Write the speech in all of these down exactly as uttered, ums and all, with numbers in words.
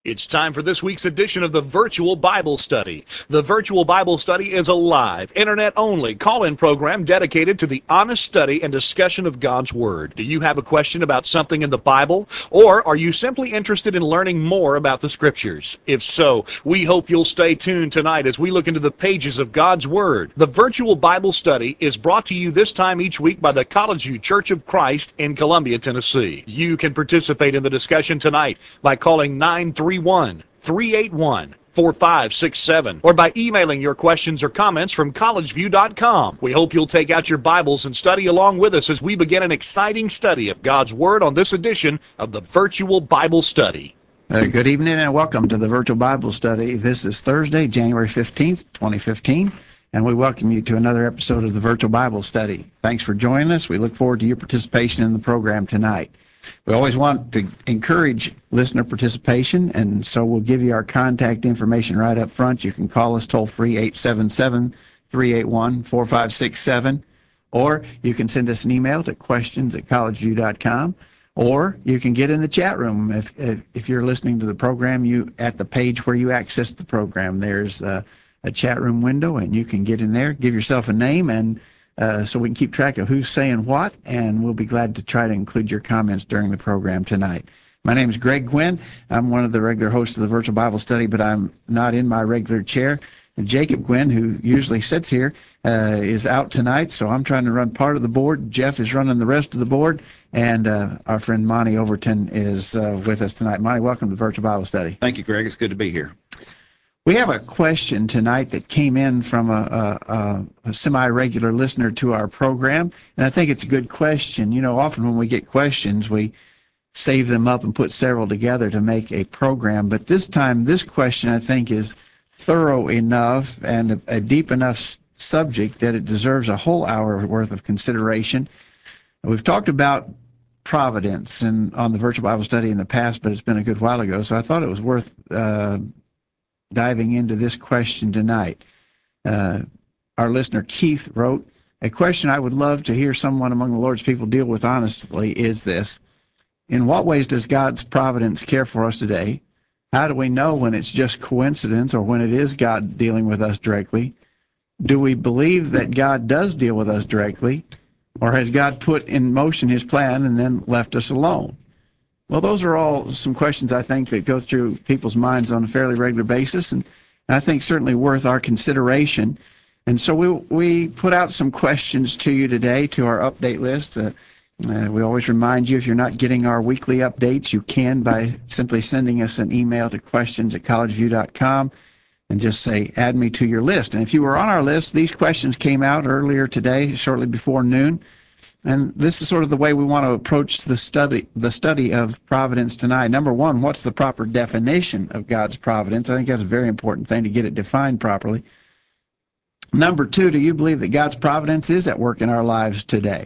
It's time for this week's edition of the Virtual Bible Study. The Virtual Bible Study is a live, internet-only call-in program dedicated to the honest study and discussion of God's Word. Do you have a question about something in the Bible, or are you simply interested in learning more about the Scriptures? If so, we hope you'll stay tuned tonight as we look into the pages of God's Word. The Virtual Bible Study is brought to you this time each week by the College View Church of Christ in Columbia, Tennessee. You can participate in the discussion tonight by calling nine three one, three eight one, four five six seven or by emailing your questions or comments from college view dot com. We hope you'll take out your Bibles and study along with us as we begin an exciting study of God's Word on this edition of the Virtual Bible Study. Uh, good evening and welcome to the Virtual Bible Study. This is Thursday, January fifteenth, twenty fifteen, and we welcome you to another episode of the Virtual Bible Study. Thanks for joining us. We look forward to your participation in the program tonight. We always want to encourage listener participation, and so we'll give you our contact information right up front. You can call us toll-free, eight seven seven, three eight one, four five six seven, or you can send us an email to questions at college view dot com, or you can get in the chat room. If, if, if you're listening to the program, you at the page where you access the program, there's a, a chat room window, and you can get in there, give yourself a name, and Uh, so we can keep track of who's saying what, and we'll be glad to try to include your comments during the program tonight. My name is Greg Gwynn. I'm one of the regular hosts of the Virtual Bible Study, but I'm not in my regular chair. And Jacob Gwynn, who usually sits here, uh, is out tonight, so I'm trying to run part of the board. Jeff is running the rest of the board, and uh, our friend Monty Overton is uh, with us tonight. Monty, welcome to the Virtual Bible Study. Thank you, Greg. It's good to be here. We have a question tonight that came in from a, a, a semi-regular listener to our program, and I think it's a good question. You know, often when we get questions, we save them up and put several together to make a program, but this time, this question, I think, is thorough enough and a, a deep enough subject that it deserves a whole hour worth of consideration. We've talked about providence and on the Virtual Bible Study in the past, but it's been a good while ago, so I thought it was worth uh, diving into this question tonight. Uh, our listener Keith wrote, a question I would love to hear someone among the Lord's people deal with honestly is this: in what ways does God's providence care for us today? How do we know when it's just coincidence or when it is God dealing with us directly? Do we believe that God does deal with us directly, or has God put in motion his plan and then left us alone? Well, those are all some questions, I think, that go through people's minds on a fairly regular basis, and, and I think certainly worth our consideration. And so we we put out some questions to you today to our update list. Uh, uh, we always remind you, if you're not getting our weekly updates, you can by simply sending us an email to questions at college view dot com and just say, add me to your list. And if you were on our list, these questions came out earlier today, shortly before noon. And this is sort of the way we want to approach the study the study of providence tonight. Number one, what's the proper definition of God's providence? I think that's a very important thing to get it defined properly. Number two, do you believe that God's providence is at work in our lives today?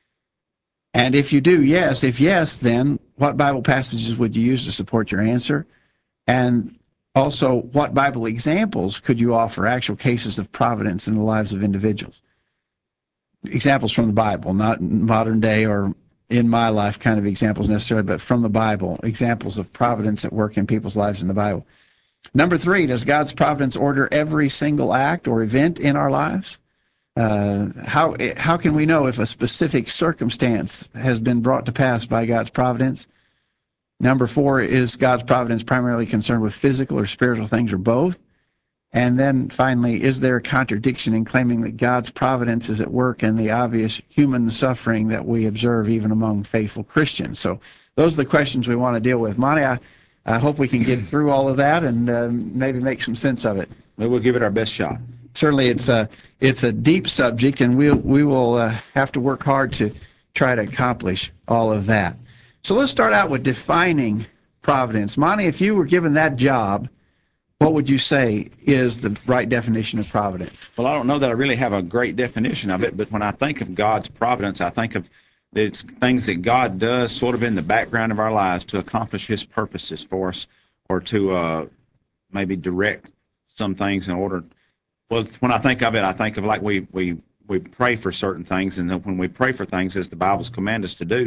And if you do, yes. If yes, then what Bible passages would you use to support your answer? And also, what Bible examples could you offer, actual cases of providence in the lives of individuals? Examples from the Bible, not modern day or in my life kind of examples necessarily, but from the Bible, examples of providence at work in people's lives in the Bible. Number three, does God's providence order every single act or event in our lives? Uh, how, how can we know if a specific circumstance has been brought to pass by God's providence? Number four, is God's providence primarily concerned with physical or spiritual things or both? And then finally, is there a contradiction in claiming that God's providence is at work in the obvious human suffering that we observe even among faithful Christians? So those are the questions we want to deal with. Monty, I, I hope we can get through all of that and uh, maybe make some sense of it. We will give it our best shot. Certainly it's a, it's a deep subject, and we'll, we will uh, have to work hard to try to accomplish all of that. So let's start out with defining providence. Monty, if you were given that job, what would you say is the right definition of providence? Well, I don't know that I really have a great definition of it, but when I think of God's providence, I think of it's things that God does sort of in the background of our lives to accomplish his purposes for us, or to uh, maybe direct some things in order. Well, when I think of it, I think of like we, we, we pray for certain things, and when we pray for things, as the Bible's command us to do,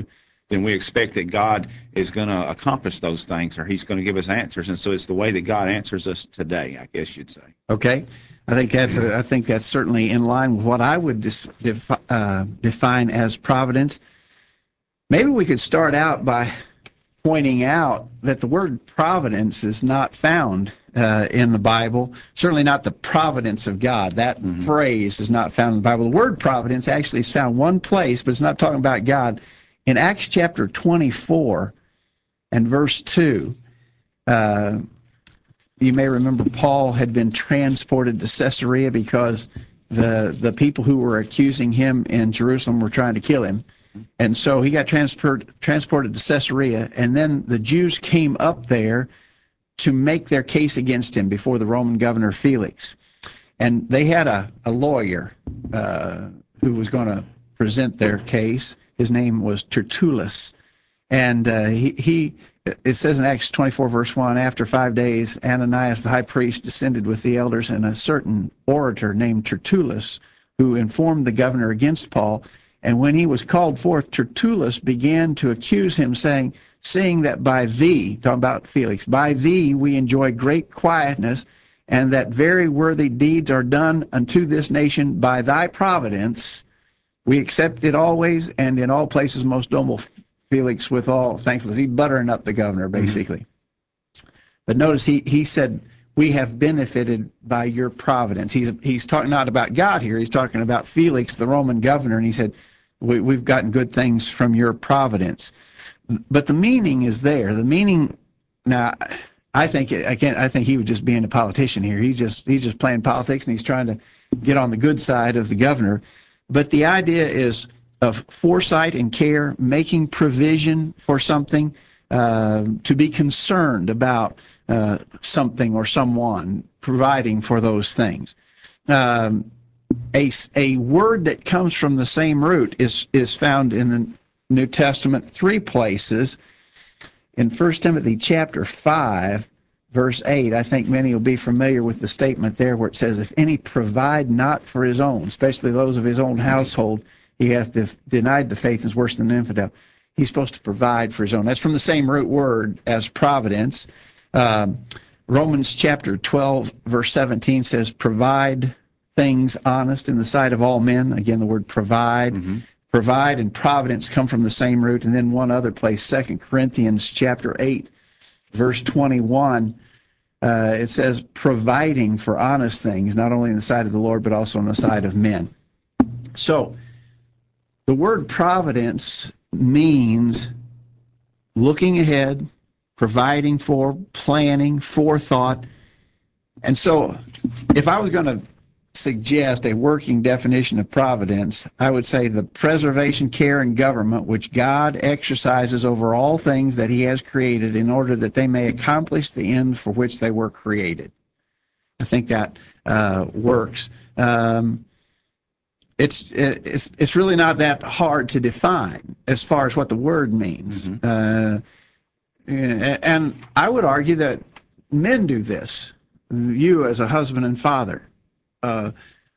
then we expect that God is going to accomplish those things, or He's going to give us answers. And so it's the way that God answers us today, I guess you'd say. Okay, I think that's a, I think that's certainly in line with what I would dis, def, uh, define as providence. Maybe we could start out by pointing out that the word providence is not found uh, in the Bible. Certainly not the providence of God. That mm-hmm. phrase is not found in the Bible. The word providence actually is found one place, but it's not talking about God. In Acts chapter twenty-four and verse two, uh, you may remember Paul had been transported to Caesarea because the the people who were accusing him in Jerusalem were trying to kill him. And so he got transport, transported to Caesarea, and then the Jews came up there to make their case against him before the Roman governor Felix. And they had a, a lawyer uh, who was going to present their case. His name was Tertullus. And uh, he, he, it says in Acts twenty-four, verse one, after five days, Ananias the high priest descended with the elders and a certain orator named Tertullus, who informed the governor against Paul. And when he was called forth, Tertullus began to accuse him, saying, seeing that by thee, talking about Felix, by thee we enjoy great quietness, and that very worthy deeds are done unto this nation by thy providence, we accept it always and in all places, most noble Felix, with all thankfulness. He's buttering up the governor, basically. Mm-hmm. But notice he, he said, we have benefited by your providence. He's he's talking not about God here. He's talking about Felix, the Roman governor, and he said, we, we've gotten good things from your providence. But the meaning is there. The meaning, now, I think I can't. I think he was just being a politician here. He just he's just playing politics, and he's trying to get on the good side of the governor. But the idea is of foresight and care, making provision for something, uh, to be concerned about uh, something or someone, providing for those things. Um, a, a word that comes from the same root is, is found in the New Testament three places. In First Timothy chapter five, verse eight, I think many will be familiar with the statement there where it says, if any provide not for his own, especially those of his own household, he hath de- denied the faith and is worse than an infidel. He's supposed to provide for his own. That's from the same root word as providence. Um, Romans chapter twelve, verse seventeen says, provide things honest in the sight of all men. Again, the word provide. Mm-hmm. Provide and providence come from the same root. And then one other place, Second Corinthians chapter eight, verse twenty-one, uh, it says, providing for honest things, not only in the sight of the Lord, but also in the sight of men. So, the word providence means looking ahead, providing for, planning, forethought. And so, if I was going to suggest a working definition of providence, I would say the preservation, care, and government which God exercises over all things that he has created in order that they may accomplish the end for which they were created. I think that uh, works. Um, it's it's it's really not that hard to define as far as what the word means. Mm-hmm. Uh, and I would argue that men do this. You as a husband and father, Uh,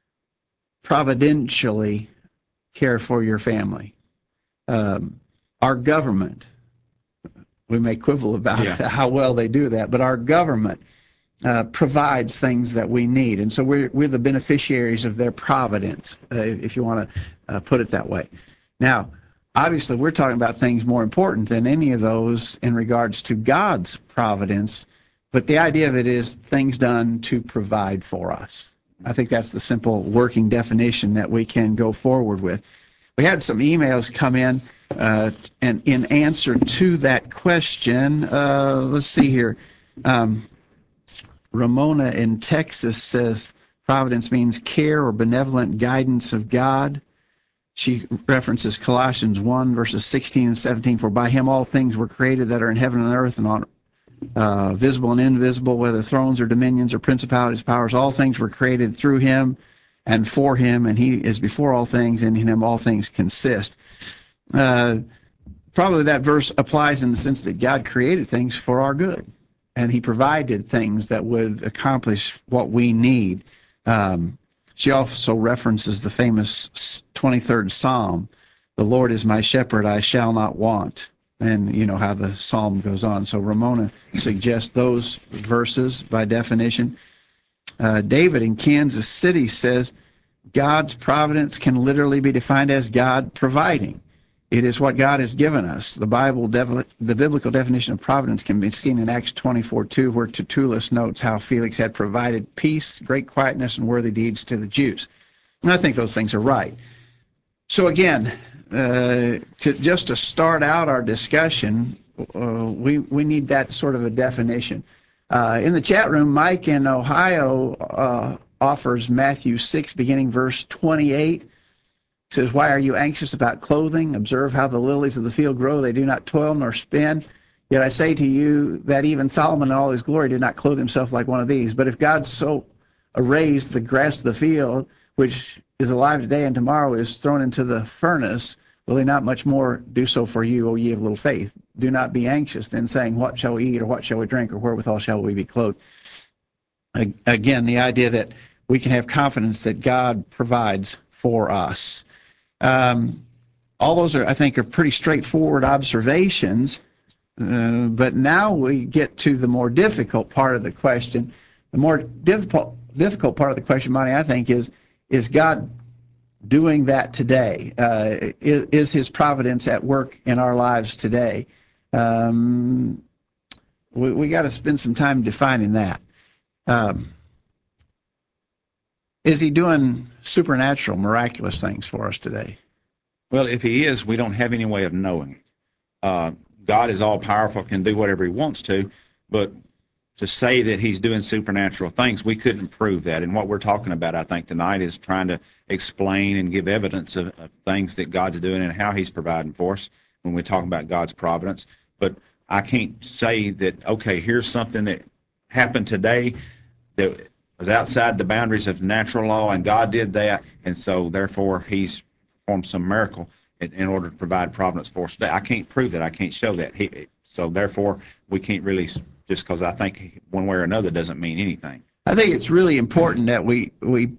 providentially care for your family. Um, our government, we may quibble about yeah. how well they do that, but our government uh, provides things that we need, and so we're we're the beneficiaries of their providence, uh, if you want to uh, put it that way. Now, obviously, we're talking about things more important than any of those in regards to God's providence, but the idea of it is things done to provide for us. I think that's the simple working definition that we can go forward with. We had some emails come in, uh, and in answer to that question, uh, let's see here. Um, Ramona in Texas says providence means care or benevolent guidance of God. She references Colossians one, verses sixteen and seventeen, for by him all things were created that are in heaven and earth and on Uh, visible and invisible, whether thrones or dominions or principalities, powers, all things were created through him and for him, and he is before all things, and in him all things consist. Uh, probably that verse applies in the sense that God created things for our good, and he provided things that would accomplish what we need. Um, she also references the famous twenty-third Psalm. the Lord is my shepherd, I shall not want. And you know how the psalm goes on. So Ramona suggests those verses by definition. Uh, David in Kansas City says, God's providence can literally be defined as God providing. It is what God has given us. The Bible, the biblical definition of providence can be seen in Acts twenty-four two, where Tertullus notes how Felix had provided peace, great quietness, and worthy deeds to the Jews. And I think those things are right. So again, uh, to, just to start out our discussion, uh, we, we need that sort of a definition. Uh, in the chat room, Mike in Ohio uh, offers Matthew six, beginning verse twenty-eight. It says, why are you anxious about clothing? Observe how the lilies of the field grow. They do not toil nor spin. Yet I say to you that even Solomon in all his glory did not clothe himself like one of these. But if God so arrays the grass of the field, which is alive today and tomorrow is thrown into the furnace, will he not much more do so for you, O ye of little faith? Do not be anxious then, saying, what shall we eat, or what shall we drink, or wherewithal shall we be clothed? Again, the idea that we can have confidence that God provides for us. Um, all those are, I think, are pretty straightforward observations, uh, but now we get to the more difficult part of the question. The more difficult difficult part of the question, Monty, I think, is is God doing that today? Uh, is, is His providence at work in our lives today? Um, we we got to spend some time defining that. Um, Is he doing supernatural, miraculous things for us today? Well, if he is, we don't have any way of knowing it. Uh, God is all-powerful, can do whatever he wants to, but to say that he's doing supernatural things, we couldn't prove that. And what we're talking about, I think, tonight is trying to explain and give evidence of, of things that God's doing and how he's providing for us when we talk about God's providence. But I can't say that, okay, here's something that happened today that was outside the boundaries of natural law, and God did that, and so therefore he's performed some miracle in, in order to provide providence for us today. I can't prove that. I can't show that. He, so therefore we can't really, just because I think one way or another doesn't mean anything. I think it's really important that we we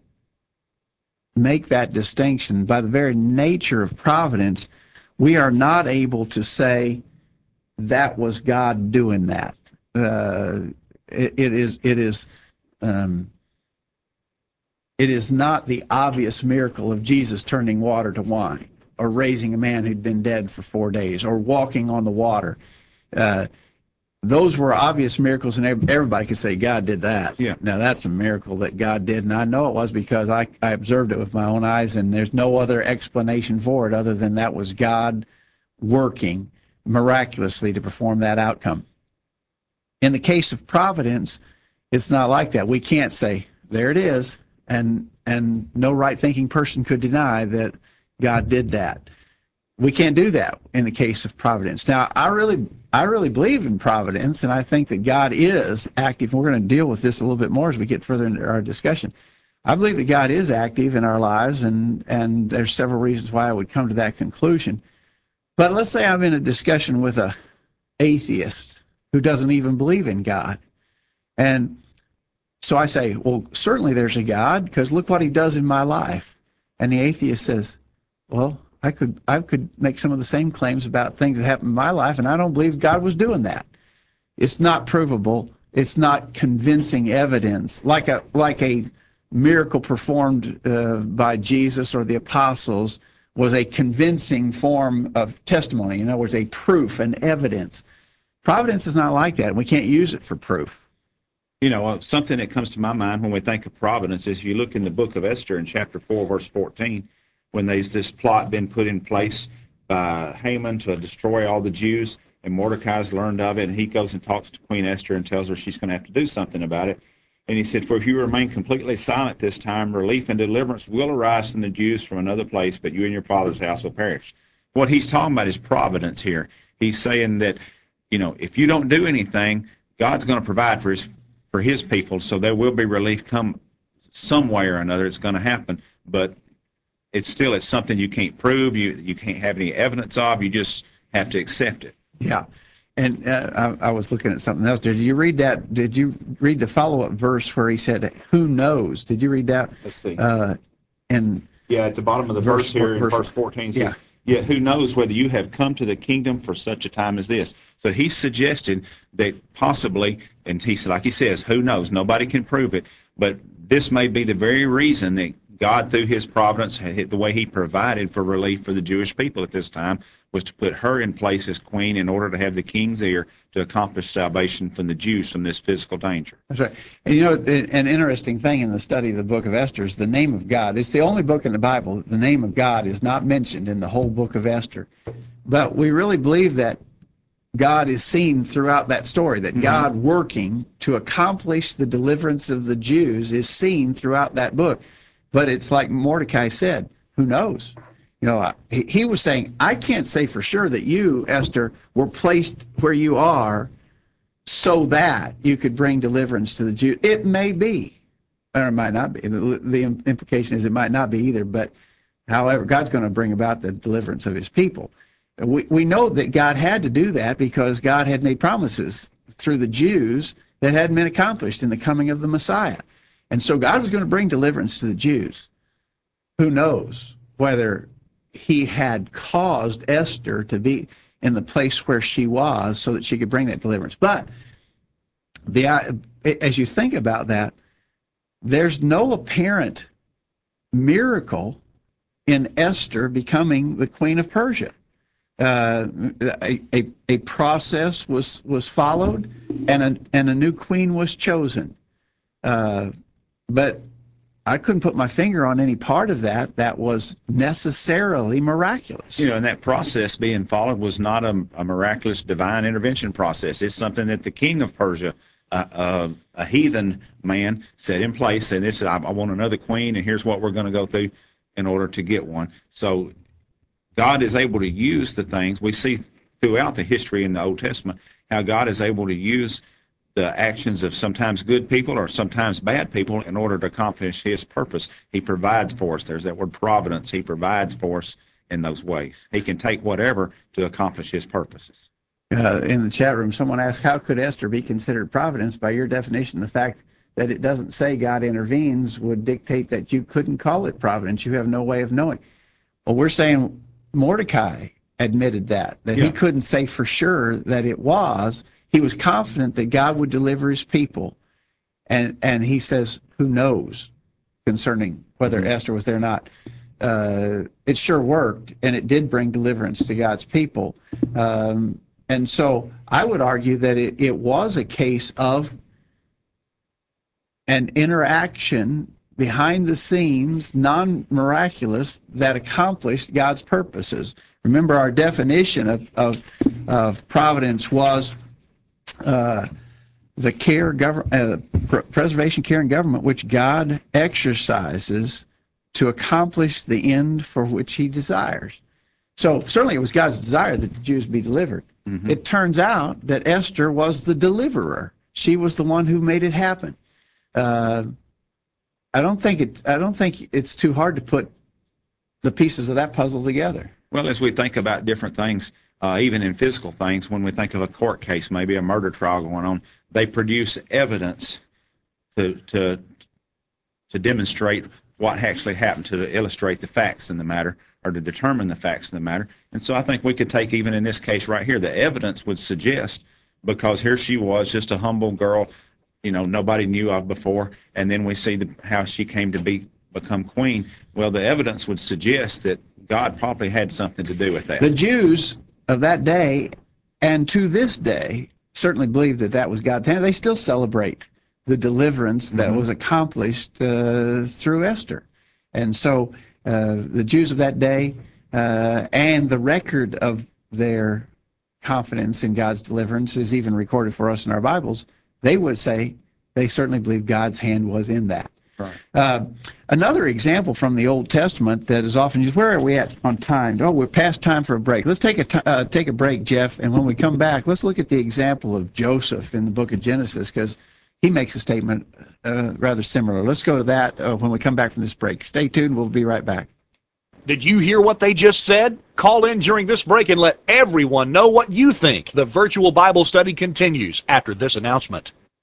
make that distinction. By the very nature of providence, we are not able to say that was God doing that. Uh, it, it is it is. Um, it is not the obvious miracle of Jesus turning water to wine, or raising a man who'd been dead for four days, or walking on the water. Uh, those were obvious miracles, and everybody could say God did that. Yeah. Now that's a miracle that God did, and I know it was because I, I observed it with my own eyes, and there's no other explanation for it other than that was God working miraculously to perform that outcome. In the case of providence, it's not like that. We can't say, there it is, and and no right-thinking person could deny that God did that. We can't do that in the case of providence. Now, I really I really believe in providence, and I think that God is active. We're going to deal with this a little bit more as we get further into our discussion. I believe that God is active in our lives, and, and there's several reasons why I would come to that conclusion. But let's say I'm in a discussion with an atheist who doesn't even believe in God. And so I say, well, certainly there's a God, because look what he does in my life. And the atheist says, well, I could I could make some of the same claims about things that happened in my life, and I don't believe God was doing that. It's not provable. It's not convincing evidence, like a like a miracle performed uh, by Jesus or the apostles was a convincing form of testimony. In other words, a proof, an evidence. Providence is not like that, and we can't use it for proof. You know, uh, something that comes to my mind when we think of providence is if you look in the book of Esther in chapter four, verse fourteen, when there's this plot been put in place by Haman to destroy all the Jews, and Mordecai's learned of it, and he goes and talks to Queen Esther and tells her she's going to have to do something about it. And he said, for if you remain completely silent this time, relief and deliverance will arise from the Jews from another place, but you and your father's house will perish. What he's talking about is providence here. He's saying that, you know, if you don't do anything, God's going to provide for his for his people, so there will be relief come some way or another. It's going to happen, but it's still it's something you can't prove. You you can't have any evidence of. You just have to accept it. Yeah, and uh, I, I was looking at something else. Did you read that? Did you read the follow-up verse where he said, "Who knows?" Did you read that? Let's see. Uh, and yeah, at the bottom of the verse, verse here, verse, in verse fourteen, says, yeah. Yet who knows whether you have come to the kingdom for such a time as this. So he's suggesting that possibly, and he, like he says, who knows? Nobody can prove it, but this may be the very reason that God, through his providence, the way he provided for relief for the Jewish people at this time, was to put her in place as queen in order to have the king's ear to accomplish salvation from the Jews from this physical danger. That's right. And you know, an interesting thing in the study of the book of Esther is the name of God. It's the only book in the Bible that the name of God is not mentioned in the whole book of Esther. But we really believe that God is seen throughout that story, that mm-hmm. God working to accomplish the deliverance of the Jews is seen throughout that book. But it's like Mordecai said, who knows? You know, he, he was saying, I can't say for sure that you, Esther, were placed where you are so that you could bring deliverance to the Jews. It may be, or it might not be. The, the implication is it might not be either, but however, God's going to bring about the deliverance of his people. We, we know that God had to do that because God had made promises through the Jews that hadn't been accomplished in the coming of the Messiah. And so God was going to bring deliverance to the Jews. Who knows whether he had caused Esther to be in the place where she was so that she could bring that deliverance. But the as you think about that, there's no apparent miracle in Esther becoming the queen of Persia. Uh, a, a, a process was, was followed, and a, and a new queen was chosen. Uh, but I couldn't put my finger on any part of that that was necessarily miraculous. You know, and that process being followed was not a, a miraculous divine intervention process. It's something that the king of Persia, uh, uh, a heathen man, set in place, and this is, I, I want another queen, and here's what we're going to go through in order to get one. So God is able to use the things we see throughout the history in the Old Testament, how God is able to use the actions of sometimes good people or sometimes bad people in order to accomplish his purpose. He provides for us. There's that word providence. He provides for us in those ways. He can take whatever to accomplish his purposes. Uh, in the chat room, someone asked, how could Esther be considered providence? By your definition, the fact that it doesn't say God intervenes would dictate that you couldn't call it providence. You have no way of knowing. Well, we're saying Mordecai admitted that, that yeah. he couldn't say for sure that it was. He was confident that God would deliver his people. And and he says, who knows concerning whether mm-hmm. Esther was there or not. Uh, it sure worked, and it did bring deliverance to God's people. Um, and so I would argue that it, it was a case of an interaction behind the scenes, non-miraculous, that accomplished God's purposes. Remember, our definition of, of, of providence was uh, the care, gov- uh, pr- preservation, care, and government which God exercises to accomplish the end for which he desires. So certainly it was God's desire that the Jews be delivered. Mm-hmm. It turns out that Esther was the deliverer. She was the one who made it happen. Uh, I don't think it. I don't think it's too hard to put the pieces of that puzzle together. Well, as we think about different things, uh, even in physical things, when we think of a court case, maybe a murder trial going on, they produce evidence to to to demonstrate what actually happened, to illustrate the facts in the matter, or to determine the facts in the matter. And so I think we could take, even in this case right here, the evidence would suggest, because here she was, just a humble girl, you know, nobody knew of before, and then we see the, how she came to be become queen. Well, the evidence would suggest that God probably had something to do with that. The Jews of that day, and to this day, certainly believe that that was God's hand. They still celebrate the deliverance that mm-hmm. was accomplished uh, through Esther. And so uh, the Jews of that day uh, and the record of their confidence in God's deliverance is even recorded for us in our Bibles. They would say they certainly believe God's hand was in that. Right. Uh, another example from the Old Testament that is often used. Where are we at on time? Oh, we're past time for a break. Let's take a t- uh, take a break, Jeff, and when we come back, let's look at the example of Joseph in the book of Genesis, because he makes a statement uh, rather similar. Let's go to that uh, when we come back from this break. Stay tuned. We'll be right back. Did you hear what they just said? Call in during this break and let everyone know what you think. The virtual Bible study continues after this announcement.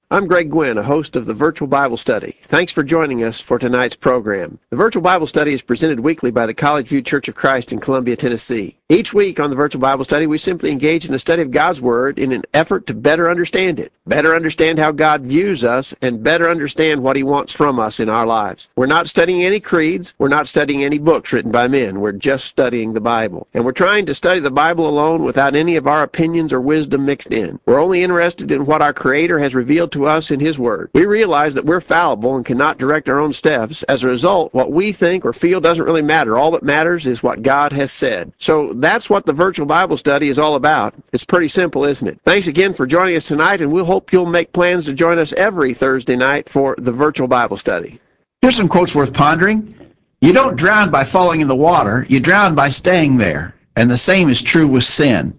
I'm Greg Gwynn, a host of the Virtual Bible Study. Thanks for joining us for tonight's program. The Virtual Bible Study is presented weekly by the College View Church of Christ in Columbia, Tennessee. Each week on the Virtual Bible Study, we simply engage in a study of God's Word in an effort to better understand it, better understand how God views us, and better understand what He wants from us in our lives. We're not studying any creeds. We're not studying any books written by men. We're just studying the Bible. And we're trying to study the Bible alone without any of our opinions or wisdom mixed in. We're only interested in what our Creator has revealed to us in His Word. We realize that we're fallible and cannot direct our own steps. As a result, what we think or feel doesn't really matter. All that matters is what God has said. So that's what the Virtual Bible Study is all about. It's pretty simple, isn't it? Thanks again for joining us tonight, and we'll hope you'll make plans to join us every Thursday night for the Virtual Bible Study. Here's some quotes worth pondering. You don't drown by falling in the water. You drown by staying there. And the same is true with sin.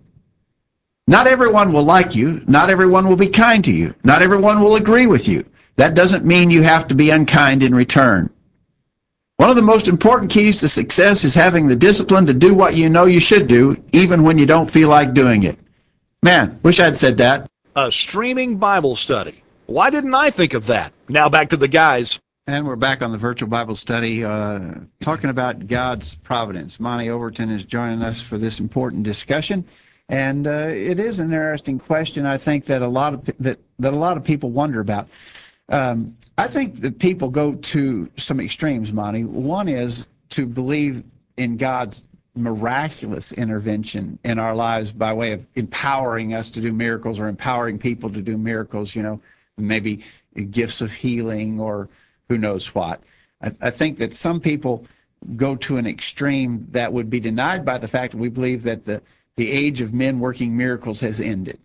Not everyone will like you. Not everyone will be kind to you. Not everyone will agree with you. That doesn't mean you have to be unkind in return. One of the most important keys to success is having the discipline to do what you know you should do, even when you don't feel like doing it. Man, wish I'd said that. A streaming Bible study. Why didn't I think of that? Now back to the guys. And we're back on the Virtual Bible Study, uh, talking about God's providence. Monty Overton is joining us for this important discussion. And uh, it is an interesting question, I think, that a lot of that, that a lot of people wonder about. Um, I think that people go to some extremes, Monty. One is to believe in God's miraculous intervention in our lives by way of empowering us to do miracles or empowering people to do miracles, you know, maybe gifts of healing or who knows what. I, I think that some people go to an extreme that would be denied by the fact that we believe that the, the age of men working miracles has ended.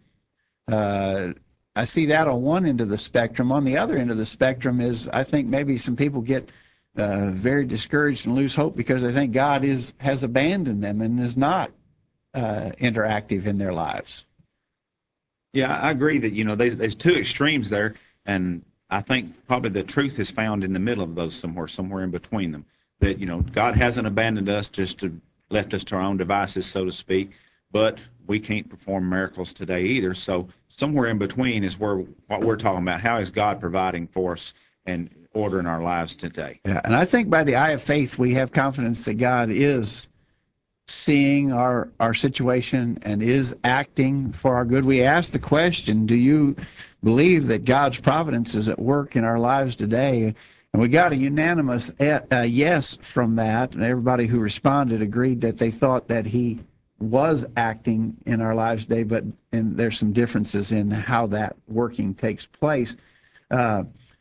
Uh, I see that on one end of the spectrum. On the other end of the spectrum is I think maybe some people get uh, very discouraged and lose hope because they think God is has abandoned them and is not uh, interactive in their lives. Yeah, I agree that, you know, there's, there's two extremes there, and I think probably the truth is found in the middle of those somewhere, somewhere in between them. That, you know, God hasn't abandoned us, just to left us to our own devices, so to speak, but we can't perform miracles today either. So somewhere in between is where what we're talking about. How is God providing for us and ordering our lives today? Yeah, and I think by the eye of faith, we have confidence that God is seeing our, our situation and is acting for our good. We ask the question, do you believe that God's providence is at work in our lives today? And we got a unanimous uh, yes from that, and everybody who responded agreed that they thought that he was acting in our lives today, but and there's some differences in how that working takes place. Uh,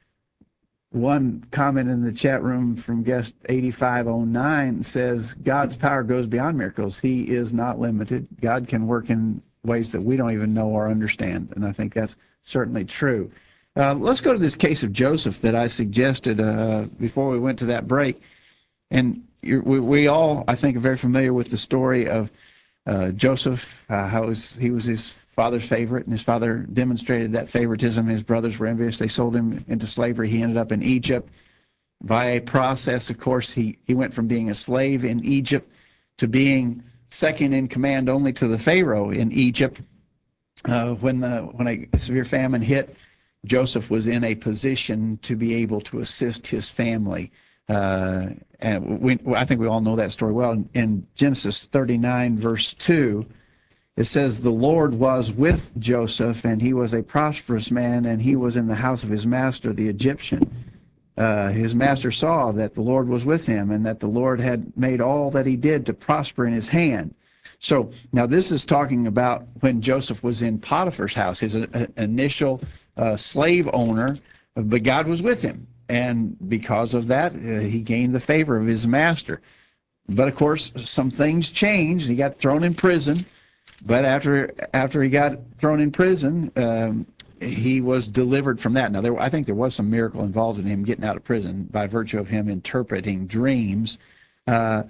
one comment in the chat room from guest eighty-five oh nine says, God's power goes beyond miracles. He is not limited. God can work in ways that we don't even know or understand, and I think that's certainly true. Uh, let's go to this case of Joseph that I suggested uh, before we went to that break. And you're, we, we all, I think, are very familiar with the story of uh, Joseph, uh, how was, he was his father's favorite, and his father demonstrated that favoritism. His brothers were envious. They sold him into slavery. He ended up in Egypt. By a process, of course, he, he went from being a slave in Egypt to being second in command only to the Pharaoh in Egypt. Uh, when, the, when a severe famine hit, Joseph was in a position to be able to assist his family. Uh, and we, I think we all know that story well. In, in Genesis thirty-nine, verse two, it says, the Lord was with Joseph, and he was a prosperous man, and he was in the house of his master, the Egyptian. Uh, his master saw that the Lord was with him, and that the Lord had made all that he did to prosper in his hand. So now this is talking about when Joseph was in Potiphar's house, his uh, initial uh, slave owner, but God was with him. And because of that, uh, he gained the favor of his master. But of course, some things changed. He got thrown in prison. But after after he got thrown in prison, um, he was delivered from that. Now, there, I think there was some miracle involved in him getting out of prison by virtue of him interpreting dreams. Uh,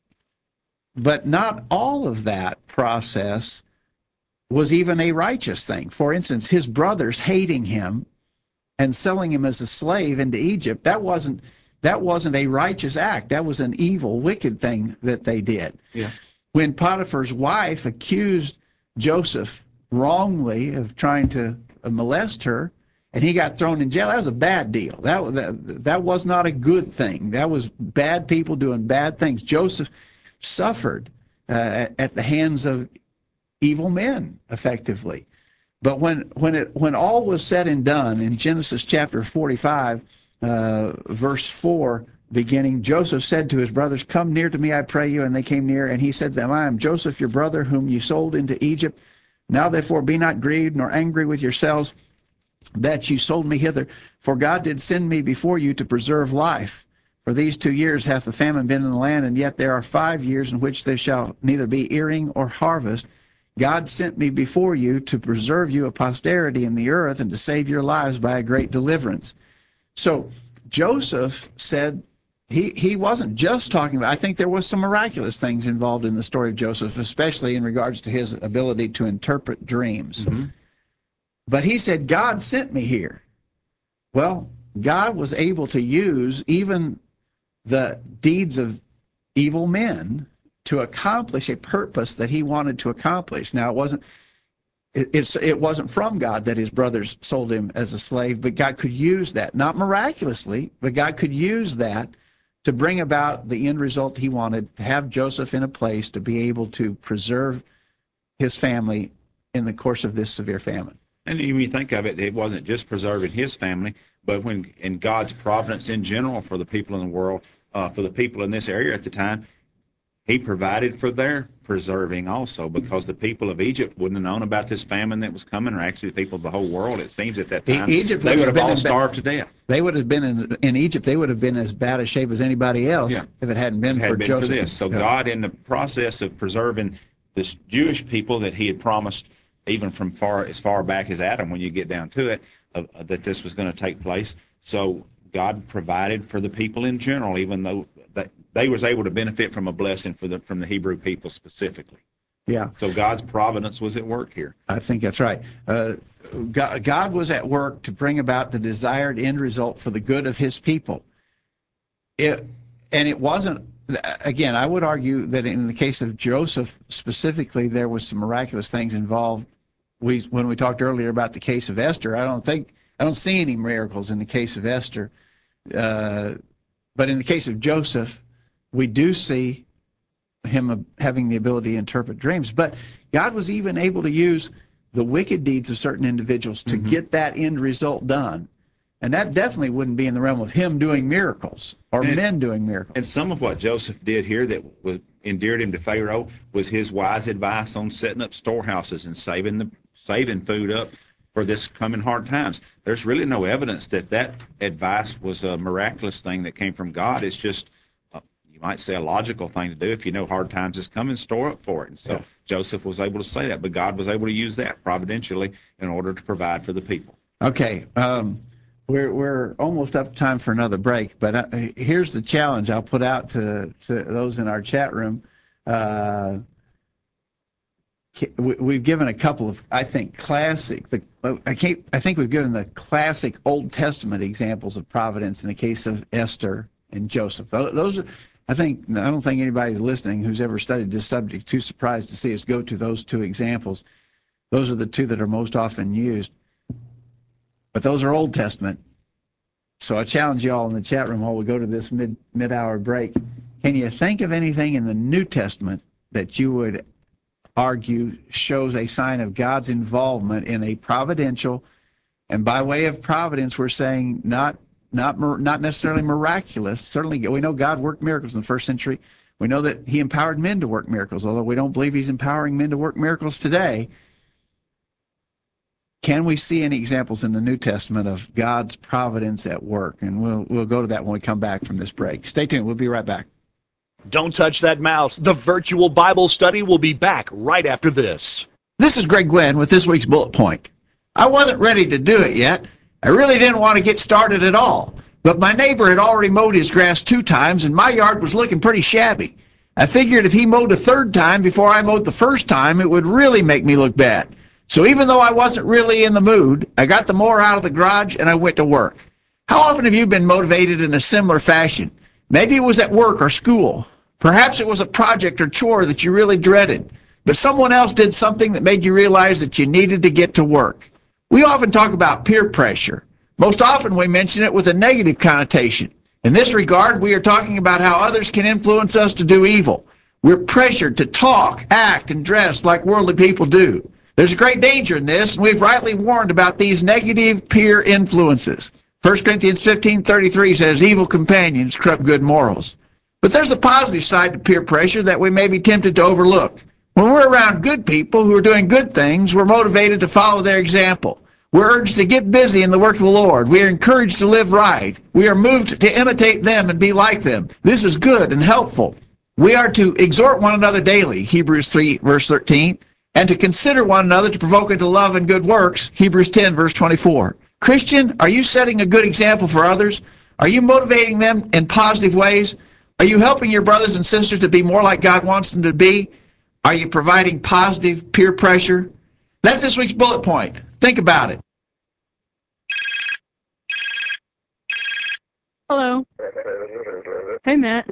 but not all of that process was even a righteous thing. For instance, his brothers hating him and selling him as a slave into Egypt, that wasn't that wasn't a righteous act. That was an evil, wicked thing that they did. Yeah. When Potiphar's wife accused Joseph wrongly of trying to molest her, and he got thrown in jail. That was a bad deal. That, that, that was not a good thing. That was bad people doing bad things. Joseph suffered uh, at the hands of evil men, effectively. But when when it when all was said and done, in Genesis chapter forty-five, uh, verse four, beginning, Joseph said to his brothers, "Come near to me, I pray you." And they came near, and he said to them, "I am Joseph, your brother, whom you sold into Egypt. Now therefore be not grieved nor angry with yourselves that you sold me hither, for God did send me before you to preserve life. For these two years hath the famine been in the land, and yet there are five years in which there shall neither be earing or harvest. God sent me before you to preserve you a posterity in the earth and to save your lives by a great deliverance." So Joseph said he, he wasn't just talking about, I think there was some miraculous things involved in the story of Joseph, especially in regards to his ability to interpret dreams. Mm-hmm. But he said, God sent me here. Well, God was able to use even the deeds of evil men to accomplish a purpose that he wanted to accomplish. Now, it wasn't it, it's, it wasn't from God that his brothers sold him as a slave, but God could use that, not miraculously, but God could use that to bring about the end result he wanted, to have Joseph in a place to be able to preserve his family in the course of this severe famine. And when you think of it, it wasn't just preserving his family, but when in God's providence in general for the people in the world, uh, for the people in this area at the time, he provided for their preserving also, because the people of Egypt wouldn't have known about this famine that was coming, or actually the people of the whole world, it seems at that time. Egypt they would have all been starved to death. They would have been in, in Egypt, they would have been as bad a shape as anybody else yeah. if it hadn't been it had for been Joseph. For this. So yeah. God, in the process of preserving this Jewish people that he had promised, even from far as far back as Adam, when you get down to it, uh, that this was going to take place. So God provided for the people in general, even though that they was able to benefit from a blessing for the from the Hebrew people specifically. Yeah. So God's providence was at work here. I think that's right. Uh, God, God was at work to bring about the desired end result for the good of his people. It, and it wasn't, again, I would argue that in the case of Joseph specifically, there was some miraculous things involved. We, when we talked earlier about the case of Esther, I don't think, I don't see any miracles in the case of Esther. Uh, but in the case of Joseph, we do see him having the ability to interpret dreams. But God was even able to use the wicked deeds of certain individuals to mm-hmm. get that end result done. And that definitely wouldn't be in the realm of him doing miracles or and men doing miracles. And some of what Joseph did here that was, endeared him to Pharaoh was his wise advice on setting up storehouses and saving the saving food up for this coming hard times. There's really no evidence that that advice was a miraculous thing that came from God. It's just, uh, you might say, a logical thing to do. If you know hard times is coming, store up for it. And so yeah. Joseph was able to say that, but God was able to use that providentially in order to provide for the people. Okay. Um, We're we're almost up to time for another break, but uh, here's the challenge I'll put out to, to those in our chat room. Uh, we, we've given a couple of, I think, classic. The, I can't. I think we've given the classic Old Testament examples of providence in the case of Esther and Joseph. Those, are, I think, I don't think anybody listening who's ever studied this subject too surprised to see us go to those two examples. Those are the two that are most often used. But those are Old Testament. So I challenge you all in the chat room while we go to this mid, mid-hour break. Can you think of anything in the New Testament that you would argue shows a sign of God's involvement in a providential, and by way of providence we're saying not not not necessarily miraculous. Certainly we know God worked miracles in the first century. We know that he empowered men to work miracles, although we don't believe he's empowering men to work miracles today. Can we see any examples in the New Testament of God's providence at work? And we'll we'll go to that when we come back from this break. Stay tuned. We'll be right back. Don't touch that mouse. The virtual Bible study will be back right after this. This is Greg Gwynn with this week's bullet point. I wasn't ready to do it yet. I really didn't want to get started at all. But my neighbor had already mowed his grass two times, and my yard was looking pretty shabby. I figured if he mowed a third time before I mowed the first time, it would really make me look bad. So even though I wasn't really in the mood, I got the mower out of the garage and I went to work. How often have you been motivated in a similar fashion? Maybe it was at work or school. Perhaps it was a project or chore that you really dreaded, but someone else did something that made you realize that you needed to get to work. We often talk about peer pressure. Most often we mention it with a negative connotation. In this regard, we are talking about how others can influence us to do evil. We're pressured to talk, act, and dress like worldly people do. There's a great danger in this, and we've rightly warned about these negative peer influences. First Corinthians fifteen thirty-three says, evil companions corrupt good morals. But there's a positive side to peer pressure that we may be tempted to overlook. When we're around good people who are doing good things, we're motivated to follow their example. We're urged to get busy in the work of the Lord. We are encouraged to live right. We are moved to imitate them and be like them. This is good and helpful. We are to exhort one another daily, Hebrews three, verse thirteen, and to consider one another to provoke into love and good works, Hebrews ten, verse twenty-four. Christian, are you setting a good example for others? Are you motivating them in positive ways? Are you helping your brothers and sisters to be more like God wants them to be? Are you providing positive peer pressure? That's this week's bullet point. Think about it. Hello. Hey, Matt.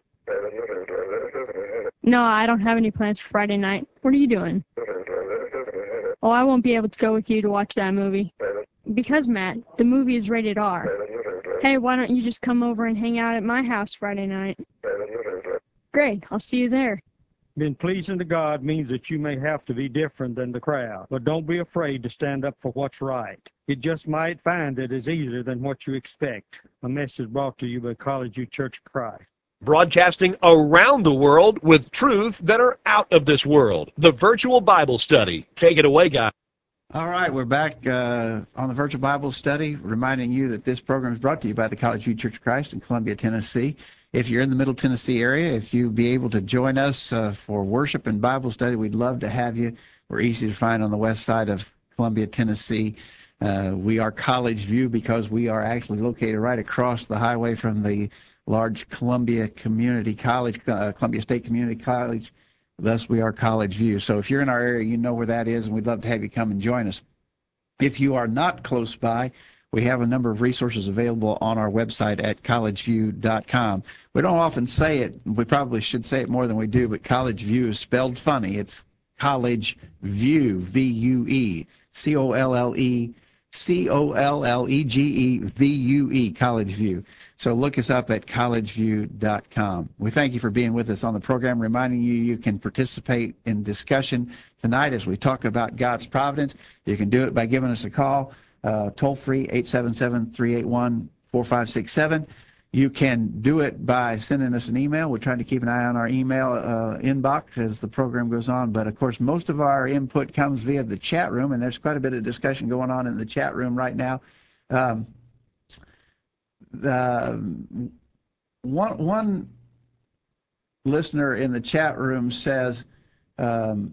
No, I don't have any plans for Friday night. What are you doing? Oh, I won't be able to go with you to watch that movie. Because, Matt, the movie is rated R. Hey, why don't you just come over and hang out at my house Friday night? Great, I'll see you there. Being pleasing to God means that you may have to be different than the crowd, but don't be afraid to stand up for what's right. You just might find it is easier than what you expect. A message brought to you by College View Church of Christ. Broadcasting around the world with truths that are out of this world. The Virtual Bible Study. Take it away, guys. All right, we're back uh, on the Virtual Bible Study, reminding you that this program is brought to you by the College View Church of Christ in Columbia, Tennessee. If you're in the Middle Tennessee area, if you'd be able to join us uh, for worship and Bible study, we'd love to have you. We're easy to find on the west side of Columbia, Tennessee. Uh, we are College View because we are actually located right across the highway from the large Columbia Community College, uh, Columbia State Community College. Thus, we are College View. So if you're in our area, you know where that is, and we'd love to have you come and join us. If you are not close by, we have a number of resources available on our website at college view dot com. We don't often say it. We probably should say it more than we do, but College View is spelled funny. It's College View, V U E, C O L L E, C O L L E G E, V U E, College View. So look us up at college view dot com. We thank you for being with us on the program, reminding you you can participate in discussion tonight as we talk about God's providence. You can do it by giving us a call. Uh, toll free, eight seven seven, three eight one, four five six seven. You can do it by sending us an email. We're trying to keep an eye on our email uh, inbox as the program goes on. But, of course, most of our input comes via the chat room, and there's quite a bit of discussion going on in the chat room right now. Um, the, one, one listener in the chat room says, um,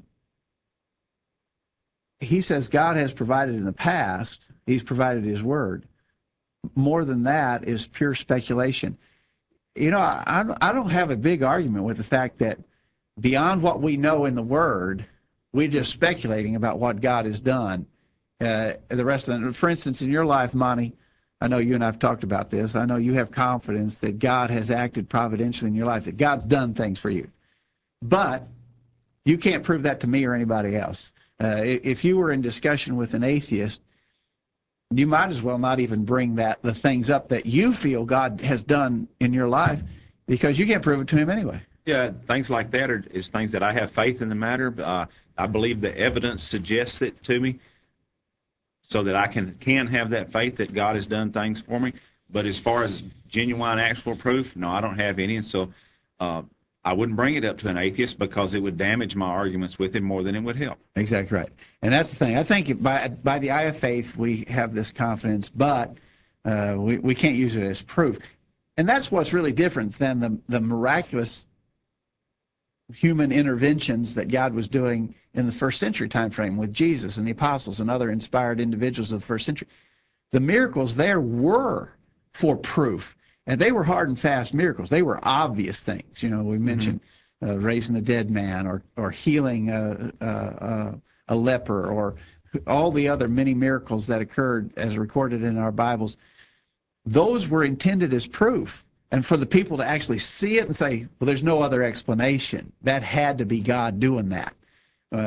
he says God has provided in the past. He's provided his word. More than that is pure speculation. You know, I, I don't have a big argument with the fact that beyond what we know in the word, we're just speculating about what God has done. Uh, the rest of it, for instance, in your life, Monty, I know you and I have talked about this. I know you have confidence that God has acted providentially in your life, that God's done things for you. But you can't prove that to me or anybody else. Uh, if you were in discussion with an atheist, you might as well not even bring that the things up that you feel God has done in your life, because you can't prove it to him anyway. Yeah, things like that are is things that I have faith in the matter. Uh, I believe the evidence suggests it to me, so that I can can have that faith that God has done things for me. But as far as genuine, actual proof, no, I don't have any. And so uh, I wouldn't bring it up to an atheist, because it would damage my arguments with him more than it would help. Exactly right. And that's the thing. I think by by the eye of faith, we have this confidence, but uh, we, we can't use it as proof. And that's what's really different than the, the miraculous human interventions that God was doing in the first century time frame with Jesus and the apostles and other inspired individuals of the first century. The miracles there were for proof. And they were hard and fast miracles. They were obvious things. You know, we mentioned mm-hmm. uh, raising a dead man, or or healing a, a, a leper, or all the other many miracles that occurred as recorded in our Bibles. Those were intended as proof, and for the people to actually see it and say, well, there's no other explanation. That had to be God doing that. Uh,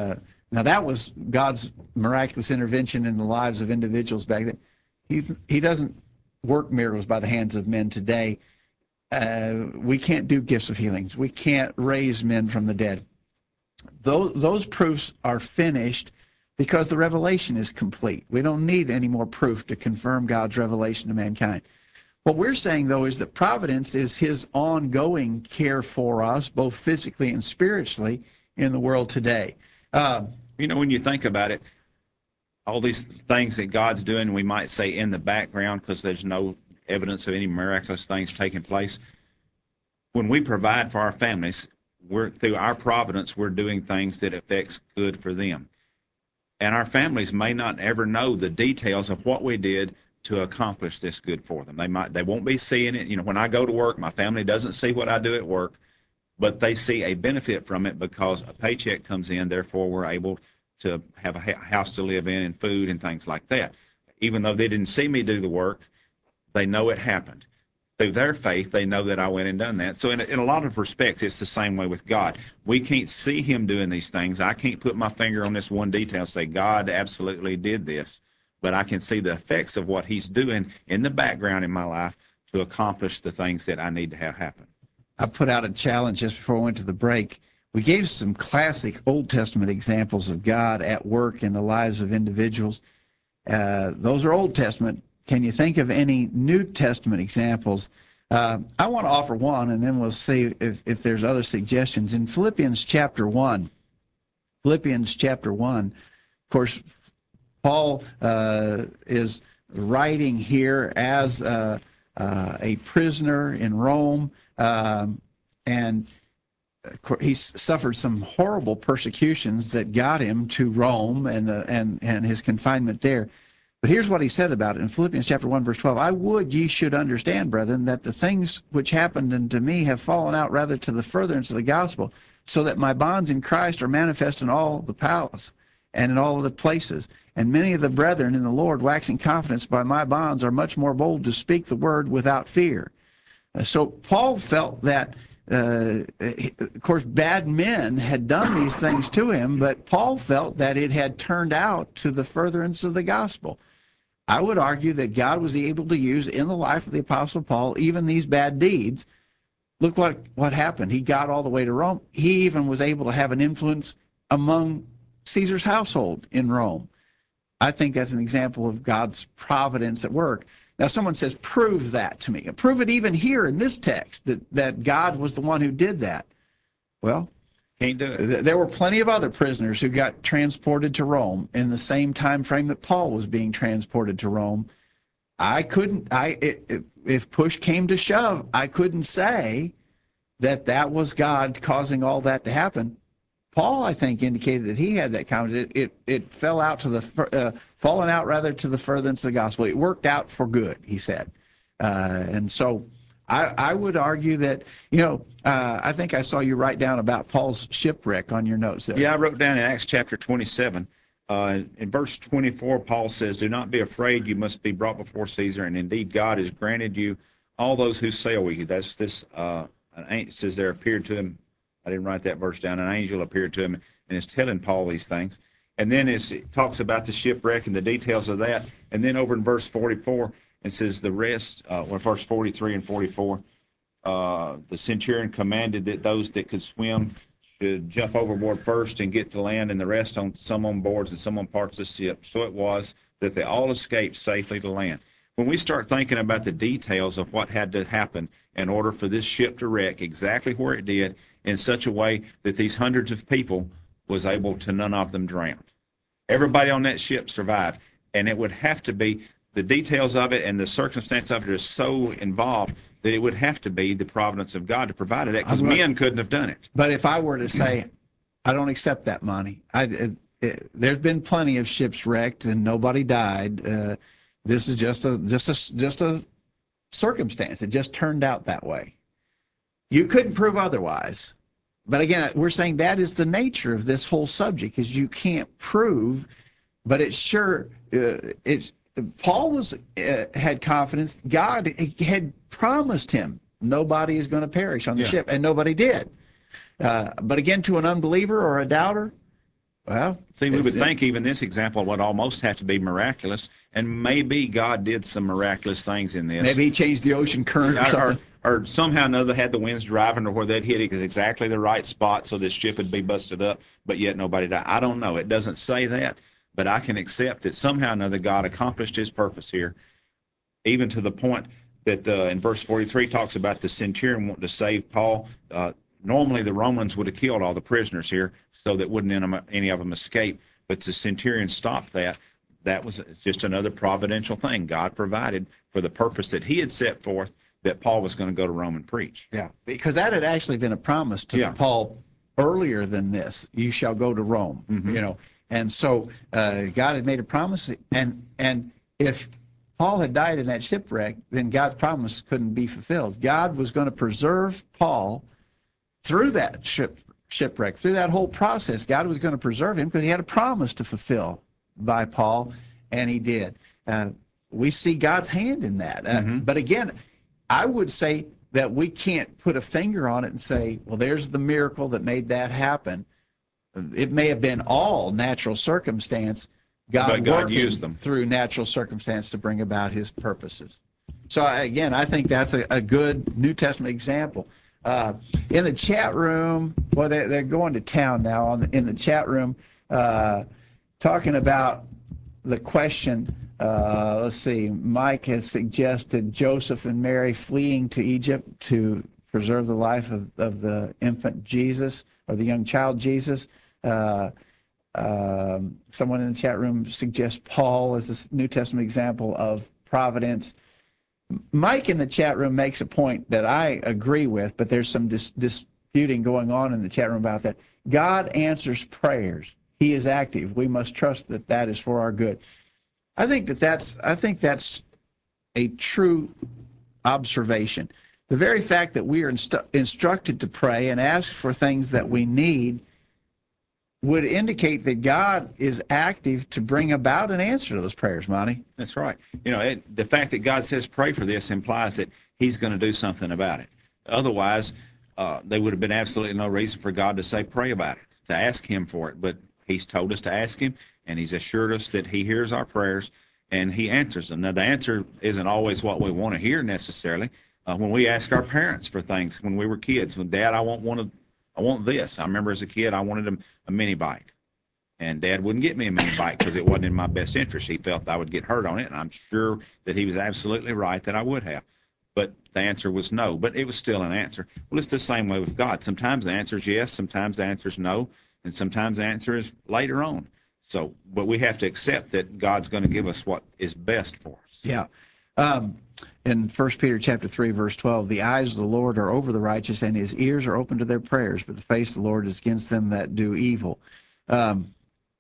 Now, that was God's miraculous intervention in the lives of individuals back then. He, he doesn't work miracles by the hands of men today. Uh, we can't do gifts of healings. We can't raise men from the dead. Those, those proofs are finished because the revelation is complete. We don't need any more proof to confirm God's revelation to mankind. What we're saying, though, is that providence is his ongoing care for us, both physically and spiritually, in the world today. Um, You know, when you think about it, all these things that God's doing, we might say in the background because there's no evidence of any miraculous things taking place. When we provide for our families, we're through our providence, we're doing things that affects good for them. And our families may not ever know the details of what we did to accomplish this good for them. They might, they won't be seeing it. You know, when I go to work, my family doesn't see what I do at work, but they see a benefit from it because a paycheck comes in. Therefore, we're able to have a house to live in and food and things like that. Even though they didn't see me do the work, they know it happened. Through their faith, they know that I went and done that. So in a, in a lot of respects, it's the same way with God. We can't see him doing these things. I can't put my finger on this one detail and say, God absolutely did this. But I can see the effects of what he's doing in the background in my life to accomplish the things that I need to have happen. I put out a challenge just before we went to the break. We gave some classic Old Testament examples of God at work in the lives of individuals. Uh, those are Old Testament. Can you think of any New Testament examples? Uh, I want to offer one, and then we'll see if, if there's other suggestions. In Philippians chapter one, Philippians chapter one, of course, Paul uh, is writing here as uh, uh, a prisoner in Rome, um, and he's suffered some horrible persecutions that got him to Rome and the and and his confinement there. But here's what he said about it in Philippians chapter one, verse twelve. I would ye should understand, brethren, that the things which happened unto me have fallen out rather to the furtherance of the gospel, so that my bonds in Christ are manifest in all the palace and in all the places. And many of the brethren in the Lord, waxing confidence by my bonds, are much more bold to speak the word without fear. Uh, so Paul felt that, uh, of course, bad men had done these things to him, but Paul felt that it had turned out to the furtherance of the gospel. I would argue that God was able to use in the life of the Apostle Paul even these bad deeds. Look what, what happened. He got all the way to Rome. He even was able to have an influence among Caesar's household in Rome. I think that's an example of God's providence at work. Now, someone says, prove that to me. Prove it even here in this text, that, that God was the one who did that. Well, Can't do it. th- there were plenty of other prisoners who got transported to Rome in the same time frame that Paul was being transported to Rome. I couldn't, I it, it, if push came to shove, I couldn't say that that was God causing all that to happen. Paul, I think, indicated that he had that confidence. It, it, it fell out to the, uh, fallen out rather to the furtherance of the gospel. It worked out for good, he said. Uh, and so I, I would argue that, you know, uh, I think I saw you write down about Paul's shipwreck on your notes there. Yeah, I wrote down in Acts chapter twenty-seven, uh, in verse twenty-four, Paul says, do not be afraid, you must be brought before Caesar, and indeed God has granted you all those who sail with you. That's this, uh, it says there appeared to him. I didn't write that verse down. An angel appeared to him and is telling Paul these things. And then it's, it talks about the shipwreck and the details of that. And then over in verse forty-four, it says the rest, uh, well, verse forty-three and forty-four, uh, the centurion commanded that those that could swim should jump overboard first and get to land, and the rest on some on boards and some on parts of the ship. So it was that they all escaped safely to land. When we start thinking about the details of what had to happen in order for this ship to wreck exactly where it did in such a way that these hundreds of people was able to none of them drown. Everybody on that ship survived, and it would have to be, the details of it and the circumstance of it are so involved that it would have to be the providence of God to provide that, because men couldn't have done it. But if I were to say, I don't accept that, Monty. I, it, it, there's been plenty of ships wrecked and nobody died. Uh, this is just a just a just a circumstance. It just turned out that way. You couldn't prove otherwise. But again, we're saying that is the nature of this whole subject, is you can't prove, but it's sure uh, it's. Paul was uh, had confidence. God had promised him nobody is going to perish on the Yeah. ship, and nobody did. Uh, but again, to an unbeliever or a doubter, Well, See, we would it- think even this example would almost have to be miraculous, and maybe God did some miraculous things in this. maybe he changed the ocean current or or, something. or, or somehow or another had the winds driving or where they'd hit it is exactly the right spot so this ship would be busted up, but yet nobody died. I don't know. It doesn't say that, but I can accept that somehow or another God accomplished his purpose here, even to the point that uh, in verse forty-three talks about the centurion wanting to save Paul. Uh, normally the Romans would have killed all the prisoners here so that wouldn't any, any of them escape, but the centurion stopped that. That was just another providential thing God provided for the purpose that he had set forth, that Paul was going to go to Rome and preach. Yeah, because that had actually been a promise to Yeah. Paul earlier than this. You shall go to Rome, Mhm. you know. And so uh, God had made a promise, and and if Paul had died in that shipwreck, then God's promise couldn't be fulfilled. God was going to preserve Paul through that ship shipwreck, through that whole process. God was going to preserve him because he had a promise to fulfill by Paul, and he did. Uh, we see God's hand in that. Uh, Mhm. But again, I would say that we can't put a finger on it and say, well, there's the miracle that made that happen. It may have been all natural circumstance, God, But God working used them. through natural circumstance to bring about his purposes. So I- again, I think that's a, a good New Testament example. Uh, in the chat room, well, they're, they're going to town now on the, in the chat room, uh, talking about the question. Uh, let's see, Mike has suggested Joseph and Mary fleeing to Egypt to preserve the life of, of the infant Jesus, or the young child Jesus. Uh, um, someone in the chat room suggests Paul as a New Testament example of providence. Mike in the chat room makes a point that I agree with, but there's some dis- disputing going on in the chat room about that. God answers prayers. He is active. We must trust that that is for our good. I think that that's I think that's a true observation. The very fact that we are instu- instructed to pray and ask for things that we need would indicate that God is active to bring about an answer to those prayers, Monty. That's right. You know, it, the fact that God says pray for this implies that he's going to do something about it. Otherwise, uh, there would have been absolutely no reason for God to say pray about it, to ask him for it. But he's told us to ask him, and he's assured us that he hears our prayers and he answers them. Now, the answer isn't always what we want to hear necessarily. Uh, when we ask our parents for things when we were kids, when Dad, I want one of I want this. I remember as a kid, I wanted a, a mini bike. And Dad wouldn't get me a mini bike because it wasn't in my best interest. He felt I would get hurt on it, and I'm sure that he was absolutely right that I would have. But the answer was no, but it was still an answer. Well, it's the same way with God. Sometimes the answer is yes, sometimes the answer is no, and sometimes the answer is later on. So, but we have to accept that God's going to give us what is best for us. Yeah. Um, in First Peter chapter three, verse twelve, the eyes of the Lord are over the righteous, and his ears are open to their prayers, but the face of the Lord is against them that do evil. Um,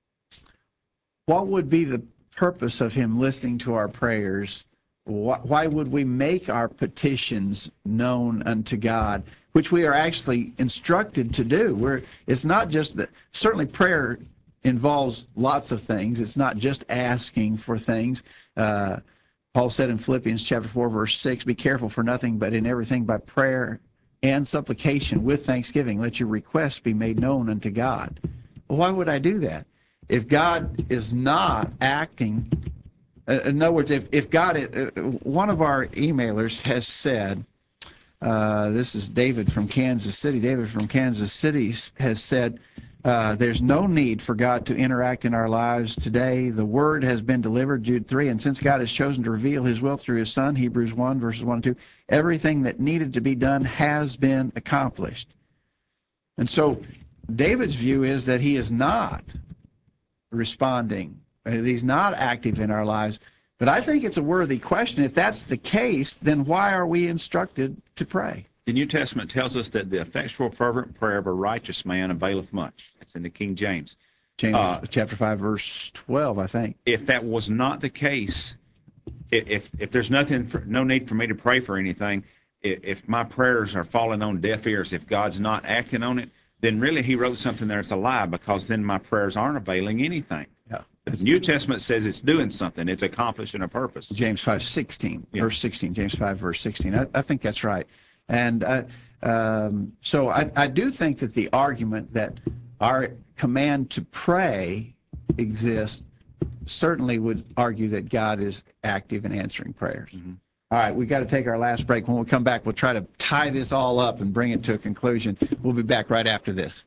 what would be the purpose of him listening to our prayers? Why, why would we make our petitions known unto God, which we are actually instructed to do? We're, it's not just that, certainly prayer involves lots of things. It's not just asking for things. Uh, Paul said in Philippians chapter four, verse six, be careful for nothing, but in everything by prayer and supplication with thanksgiving, let your requests be made known unto God. Well, why would I do that? If God is not acting, uh, in other words, if, if God, uh, one of our emailers has said, uh, this is David from Kansas City, David from Kansas City has said, Uh, there's no need for God to interact in our lives today. The word has been delivered, Jude three, and since God has chosen to reveal his will through his Son, Hebrews one, verses one and two, everything that needed to be done has been accomplished. And so David's view is that he is not responding, that he's not active in our lives. But I think it's a worthy question. If that's the case, then why are we instructed to pray? The New Testament tells us that the effectual fervent prayer of a righteous man availeth much. That's in the King James. James Uh, chapter five, verse twelve, I think. If that was not the case, i- if if there's nothing, for, no need for me to pray for anything, i- if my prayers are falling on deaf ears, if God's not acting on it, then really he wrote something there that's a lie, because then my prayers aren't availing anything. Yeah. The New Testament says it's doing something. It's accomplishing a purpose. James five sixteen, Yeah. verse sixteen. James five, verse sixteen. I, I think that's right. And uh, um, so I, I do think that the argument that our command to pray exists, certainly would argue that God is active in answering prayers. Mm-hmm. All right, we've got to take our last break. When we come back, we'll try to tie this all up and bring it to a conclusion. We'll be back right after this.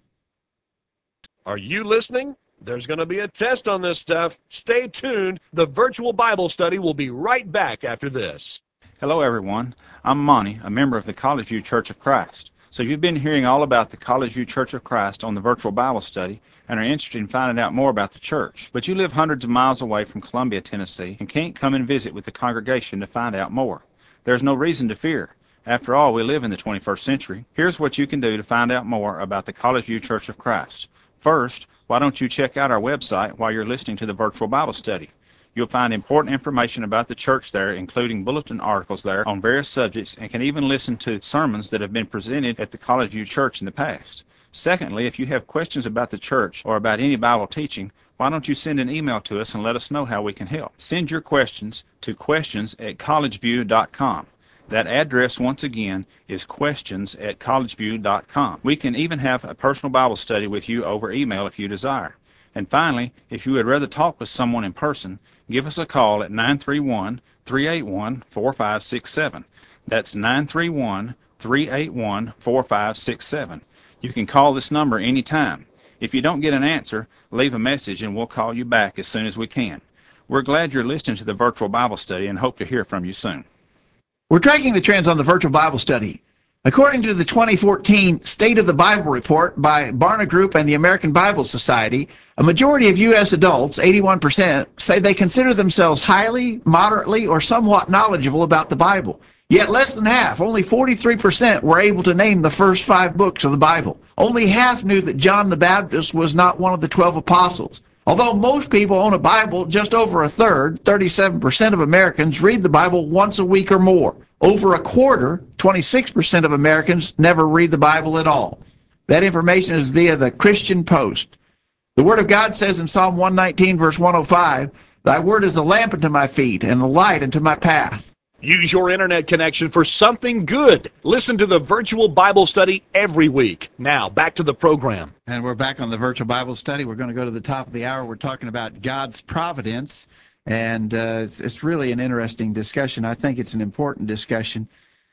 Are you listening? There's going to be a test on this stuff. Stay tuned. The virtual Bible study will be right back after this. Hello, everyone. I'm Monty, a member of the College View Church of Christ. So you've been hearing all about the College View Church of Christ on the virtual Bible study and are interested in finding out more about the church. But you live hundreds of miles away from Columbia, Tennessee, and can't come and visit with the congregation to find out more. There's no reason to fear. After all, we live in the twenty-first century. Here's what you can do to find out more about the College View Church of Christ. First, why don't you check out our website while you're listening to the virtual Bible study? You'll find important information about the church there, including bulletin articles there on various subjects, and can even listen to sermons that have been presented at the College View Church in the past. Secondly, if you have questions about the church or about any Bible teaching, why don't you send an email to us and let us know how we can help? Send your questions to questions at collegeview dot com. That address, once again, is questions at collegeview dot com. We can even have a personal Bible study with you over email if you desire. And finally, if you would rather talk with someone in person, give us a call at nine three one, three eight one, four five six seven. That's nine three one, three eight one, four five six seven. You can call this number anytime. If you don't get an answer, leave a message and we'll call you back as soon as we can. We're glad you're listening to the virtual Bible study and hope to hear from you soon. We're tracking the trends on the virtual Bible study. According to the twenty fourteen State of the Bible report by Barna Group and the American Bible Society, a majority of U S adults, eighty-one percent, say they consider themselves highly, moderately, or somewhat knowledgeable about the Bible. Yet less than half, only forty-three percent, were able to name the first five books of the Bible. Only half knew that John the Baptist was not one of the twelve apostles. Although most people own a Bible, just over a third, thirty-seven percent of Americans, read the Bible once a week or more. Over a quarter, twenty-six percent of Americans, never read the Bible at all. That information is via the Christian Post. The Word of God says in Psalm one nineteen, verse one oh five, "Thy word is a lamp unto my feet and a light unto my path." Use your internet connection for something good. Listen to the virtual Bible study every week. Now, back to the program. And we're back on the virtual Bible study. We're going to go to the top of the hour. We're talking about God's providence. And uh, it's really an interesting discussion. I think it's an important discussion.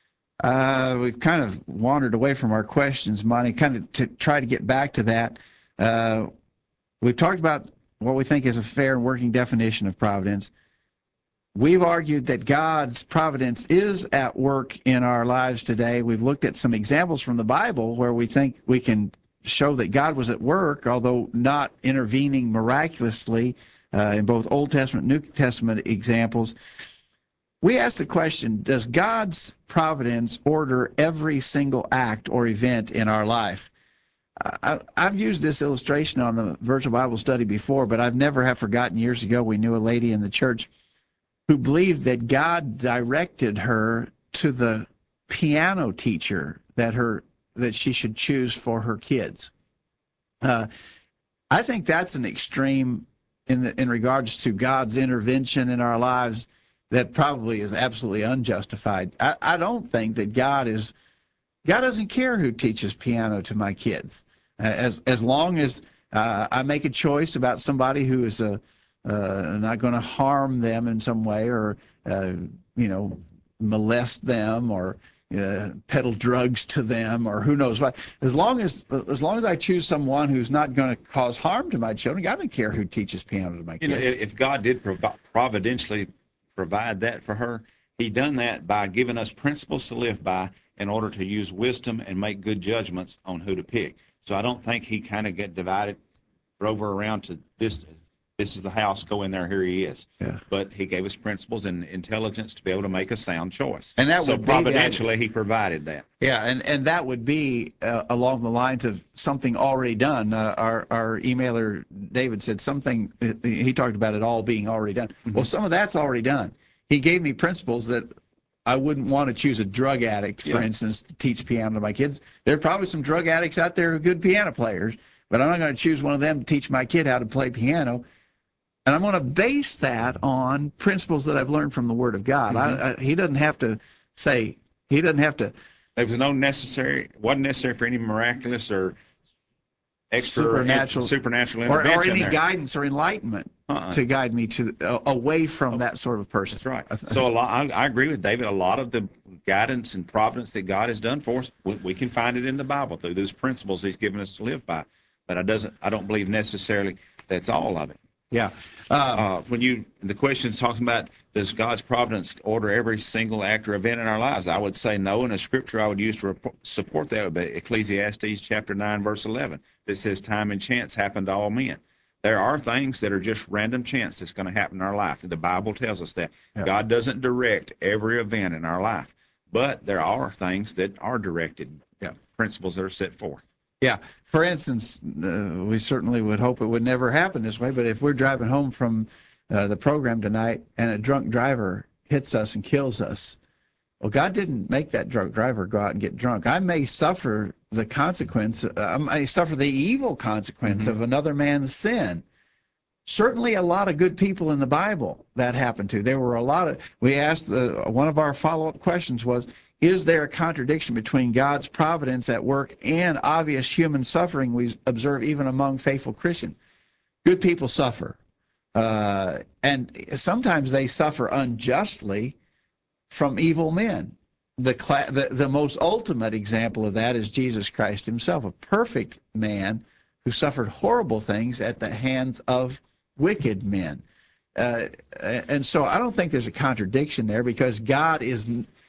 Uh, we've kind of wandered away from our questions, Monty, kind of to try to get back to that. Uh, we've talked about what we think is a fair and working definition of providence. We've argued that God's providence is at work in our lives today. We've looked at some examples from the Bible where we think we can show that God was at work, although not intervening miraculously. Uh, in both Old Testament and New Testament examples. We ask the question, does God's providence order every single act or event in our life? I, I've used this illustration on the virtual Bible study before, but I've never have forgotten years ago we knew a lady in the church who believed that God directed her to the piano teacher that her that she should choose for her kids. Uh, I think that's an extreme in the, in regards to God's intervention in our lives that probably is absolutely unjustified. I, I don't think that God is God doesn't care who teaches piano to my kids, as as long as uh, I make a choice about somebody who is a uh, not going to harm them in some way or uh, you know molest them or Uh, peddle drugs to them or who knows what. As long as as long as I choose someone who's not going to cause harm to my children, I don't care who teaches piano to my kids. You know, if God did provi- providentially provide that for her, He done that by giving us principles to live by in order to use wisdom and make good judgments on who to pick. So I don't think He kind of get divided, drove her around to this. This is the house, go in there, here he is. Yeah. But He gave us principles and intelligence to be able to make a sound choice. And that so would be providentially, He provided that. Yeah, and, and that would be uh, along the lines of something already done. Uh, our, our emailer, David, said something, he talked about it all being already done. Mm-hmm. Well, some of that's already done. He gave me principles that I wouldn't want to choose a drug addict, for yeah. instance, to teach piano to my kids. There are probably some drug addicts out there who are good piano players, but I'm not going to choose one of them to teach my kid how to play piano. And I'm going to base that on principles that I've learned from the Word of God. Mm-hmm. I, I, he doesn't have to say, he doesn't have to. There was no necessary, wasn't necessary for any miraculous or extra Supernatural- supernatural or, intervention or any there. guidance or enlightenment Uh-uh. to guide me to uh, away from that sort of person. That's right. So a lot, I, I agree with David. A lot of the guidance and providence that God has done for us, we, we can find it in the Bible through those principles He's given us to live by. But I doesn't. I don't believe necessarily that's all of it. Yeah. Uh, Uh, when you the question's talking about does God's providence order every single act or event in our lives? I would say no. And a scripture I would use to rep- support that would be Ecclesiastes chapter nine, verse eleven, that says time and chance happen to all men. There are things that are just random chance that's going to happen in our life. The Bible tells us that. Yeah. God doesn't direct every event in our life, but there are things that are directed, Yeah. principles that are set forth. Yeah. For instance, uh, we certainly would hope it would never happen this way, but if we're driving home from uh, the program tonight and a drunk driver hits us and kills us, well, God didn't make that drunk driver go out and get drunk. I may suffer the consequence, uh, I may suffer the evil consequence Mm-hmm. of another man's sin. Certainly a lot of good people in the Bible that happened to. There were a lot of, we asked, the, one of our follow-up questions was, is there a contradiction between God's providence at work and obvious human suffering we observe even among faithful Christians? Good people suffer. Uh, and sometimes they suffer unjustly from evil men. The, cla- the the most ultimate example of that is Jesus Christ himself, a perfect man who suffered horrible things at the hands of wicked men. Uh, and so I don't think there's a contradiction there, because God is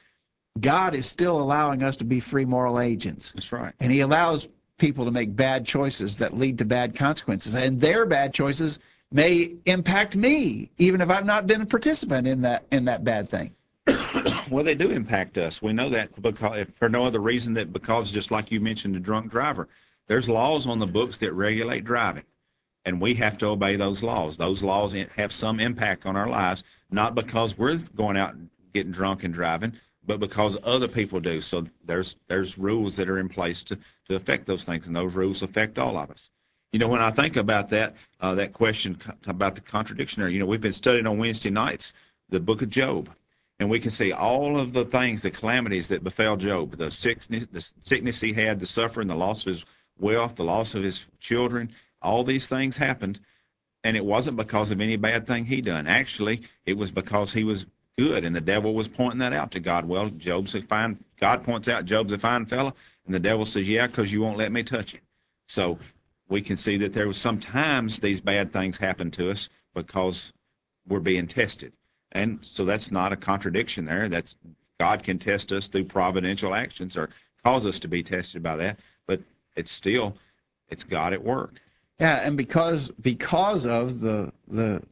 God is still allowing us to be free moral agents. That's right. And he allows people to make bad choices that lead to bad consequences. And their bad choices may impact me, even if I've not been a participant in that in that bad thing. Well, they do impact us. We know that because, if for no other reason that because, just like you mentioned, the drunk driver, there's laws on the books that regulate driving, and we have to obey those laws. Those laws have some impact on our lives, not because we're going out and getting drunk and driving, but because other people do. So there's there's rules that are in place to, to affect those things, and those rules affect all of us. You know, when I think about that, uh, that question about the contradiction there, you know, we've been studying on Wednesday nights the book of Job. And we can see all of the things, the calamities that befell Job, the sickness, the sickness he had, the suffering, the loss of his wealth, the loss of his children. All these things happened, and it wasn't because of any bad thing he done. Actually, it was because he was good, and the devil was pointing that out to God. Well, Job's a fine. God points out Job's a fine fella, and the devil says, "Yeah, because you won't let me touch him." So we can see that there was sometimes these bad things happen to us because we're being tested. And so that's not a contradiction there. That's God can test us through providential actions or cause us to be tested by that, but it's still, it's God at work. Yeah, and because because of the the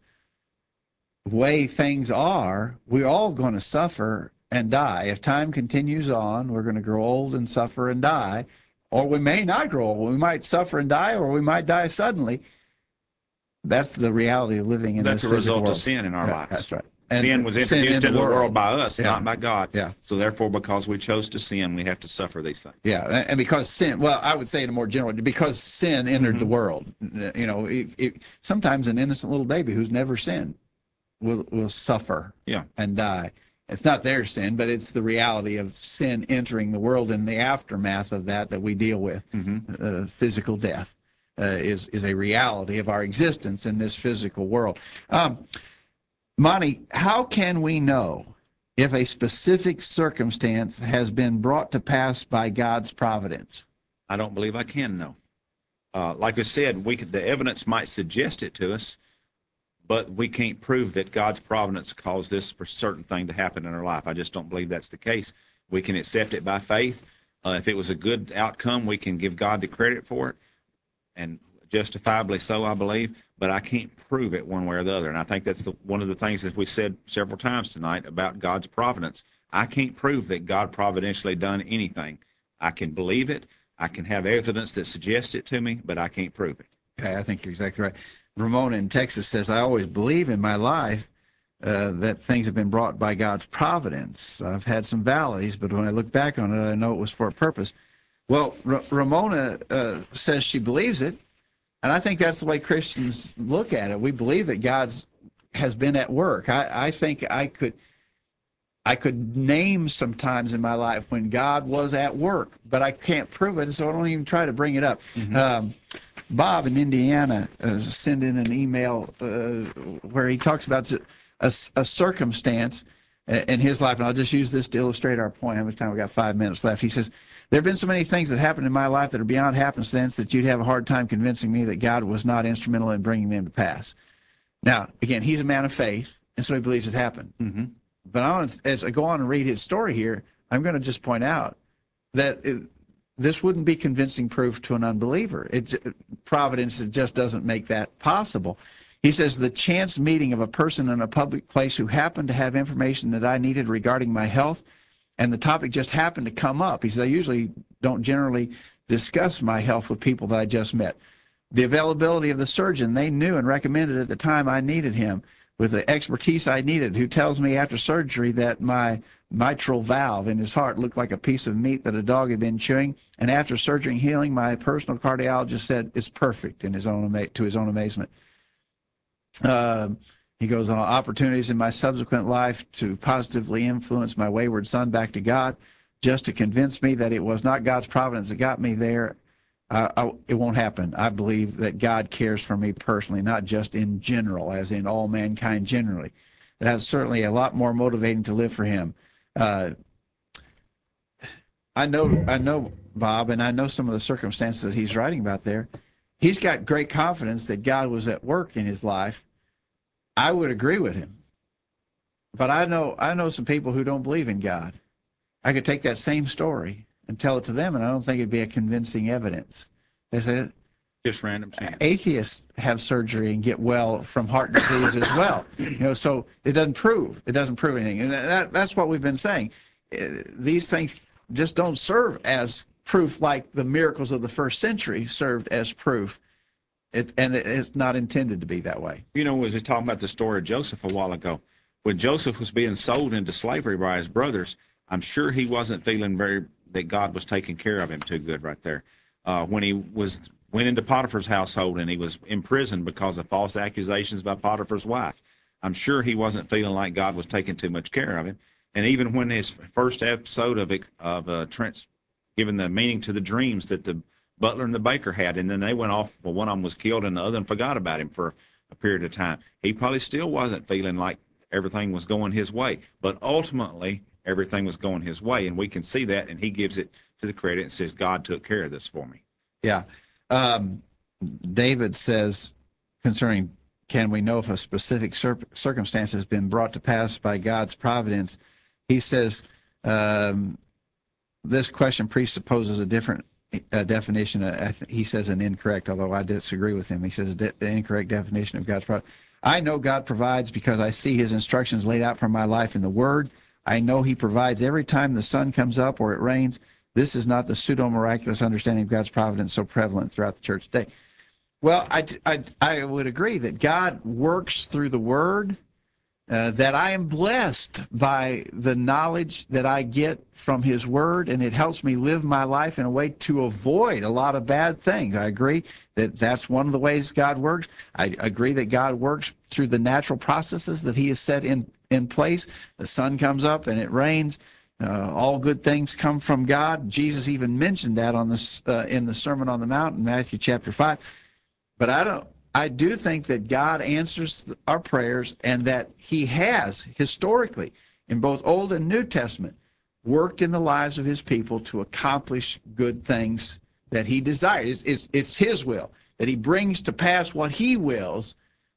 way things are, we're all going to suffer and die. If time continues on, we're going to grow old and suffer and die, or we may not grow old. We might suffer and die, or we might die suddenly. That's the reality of living in That's this a physical result world. of sin in our Yeah, lives. That's right. And sin was sin introduced in into the world by us, Yeah. not by God. Yeah. So therefore, because we chose to sin, we have to suffer these things. Yeah, and because sin, well, I would say in a more general, because sin entered Mhm. the world. You know, it, it, sometimes an innocent little baby who's never sinned will will suffer Yeah. and die. It's not their sin, but it's the reality of sin entering the world, and the aftermath of that that we deal with. Mhm. Uh, physical death uh, is is a reality of our existence in this physical world. Um, Monty, how can we know if a specific circumstance has been brought to pass by God's providence? I don't believe I can know. Uh, like I said, we could, the evidence might suggest it to us, but we can't prove that God's providence caused this certain thing to happen in our life. I just don't believe that's the case. We can accept it by faith. Uh, if it was a good outcome, we can give God the credit for it, and justifiably so, I believe, but I can't prove it one way or the other. And I think that's the, one of the things that we said several times tonight about God's providence. I can't prove that God providentially done anything. I can believe it. I can have evidence that suggests it to me, but I can't prove it. Okay, I think you're exactly right. Ramona in Texas says, I always believe in my life uh, that things have been brought by God's providence. I've had some valleys, but when I look back on it, I know it was for a purpose. Well, R- Ramona uh, says she believes it, and I think that's the way Christians look at it. We believe that God's has been at work. I, I think I could I could name some times in my life when God was at work, but I can't prove it, so I don't even try to bring it up. Mhm. Um, Bob in Indiana uh, sent in an email uh, where he talks about a, a circumstance in his life, and I'll just use this to illustrate our point. How much time? We got five minutes left. He says, there have been so many things that happened in my life that are beyond happenstance that you'd have a hard time convincing me that God was not instrumental in bringing them to pass. Now, again, he's a man of faith, and so he believes it happened. Mm-hmm. But I want, as I go on and read his story here, I'm going to just point out that it, this wouldn't be convincing proof to an unbeliever. It, providence it just doesn't make that possible. He says, the chance meeting of a person in a public place who happened to have information that I needed regarding my health, and the topic just happened to come up. He says, I usually don't generally discuss my health with people that I just met. The availability of the surgeon they knew and recommended at the time I needed him, with the expertise I needed, who tells me after surgery that my mitral valve in his heart looked like a piece of meat that a dog had been chewing, and after surgery and healing, my personal cardiologist said it's perfect in his own to his own amazement. Uh, he goes on, opportunities in my subsequent life to positively influence my wayward son back to God, just to convince me that it was not God's providence that got me there. Uh, I, it won't happen. I believe that God cares for me personally, not just in general, as in all mankind generally. That's certainly a lot more motivating to live for him. Uh, I know, I know Bob, and I know some of the circumstances that he's writing about there. He's got great confidence that God was at work in his life. I would agree with him. But I know, I know some people who don't believe in God. I could take that same story and tell it to them, and I don't think it'd be a convincing evidence. They say, just random chance. Atheists have surgery and get well from heart disease as well. You know, so it doesn't prove it doesn't prove anything, and that, that's what we've been saying. These things just don't serve as proof like the miracles of the first century served as proof. It, and it's not intended to be that way. You know, as we talking about the story of Joseph a while ago, when Joseph was being sold into slavery by his brothers, I'm sure he wasn't feeling very that God was taking care of him too good right there. Uh, when he was went into Potiphar's household and he was imprisoned because of false accusations by Potiphar's wife, I'm sure he wasn't feeling like God was taking too much care of him. And even when his first episode of of uh, Trent's giving the meaning to the dreams that the butler and the baker had, and then they went off, well, one of them was killed and the other one forgot about him for a period of time. He probably still wasn't feeling like everything was going his way, but ultimately everything was going his way, and we can see that, and he gives it to the credit and says, God took care of this for me. Yeah. Um, David says, concerning, can we know if a specific cir- circumstance has been brought to pass by God's providence? He says, um, this question presupposes a different uh, definition. Uh, he says an incorrect, although I disagree with him. He says an de- incorrect definition of God's providence. I know God provides because I see his instructions laid out for my life in the Word. I know he provides every time the sun comes up or it rains. This is not the pseudo-miraculous understanding of God's providence so prevalent throughout the church today. Well, I, I, I would agree that God works through the Word, uh, that I am blessed by the knowledge that I get from his Word, and it helps me live my life in a way to avoid a lot of bad things. I agree that that's one of the ways God works. I agree that God works through the natural processes that he has set in, in place. The sun comes up and it rains. Uh, all good things come from God. Jesus even mentioned that on this uh, in the Sermon on the Mount in Matthew chapter five. But I don't. I do think that God answers our prayers, and that he has historically, in both Old and New Testament, worked in the lives of his people to accomplish good things that he desires. It's, it's, it's his will that he brings to pass what he wills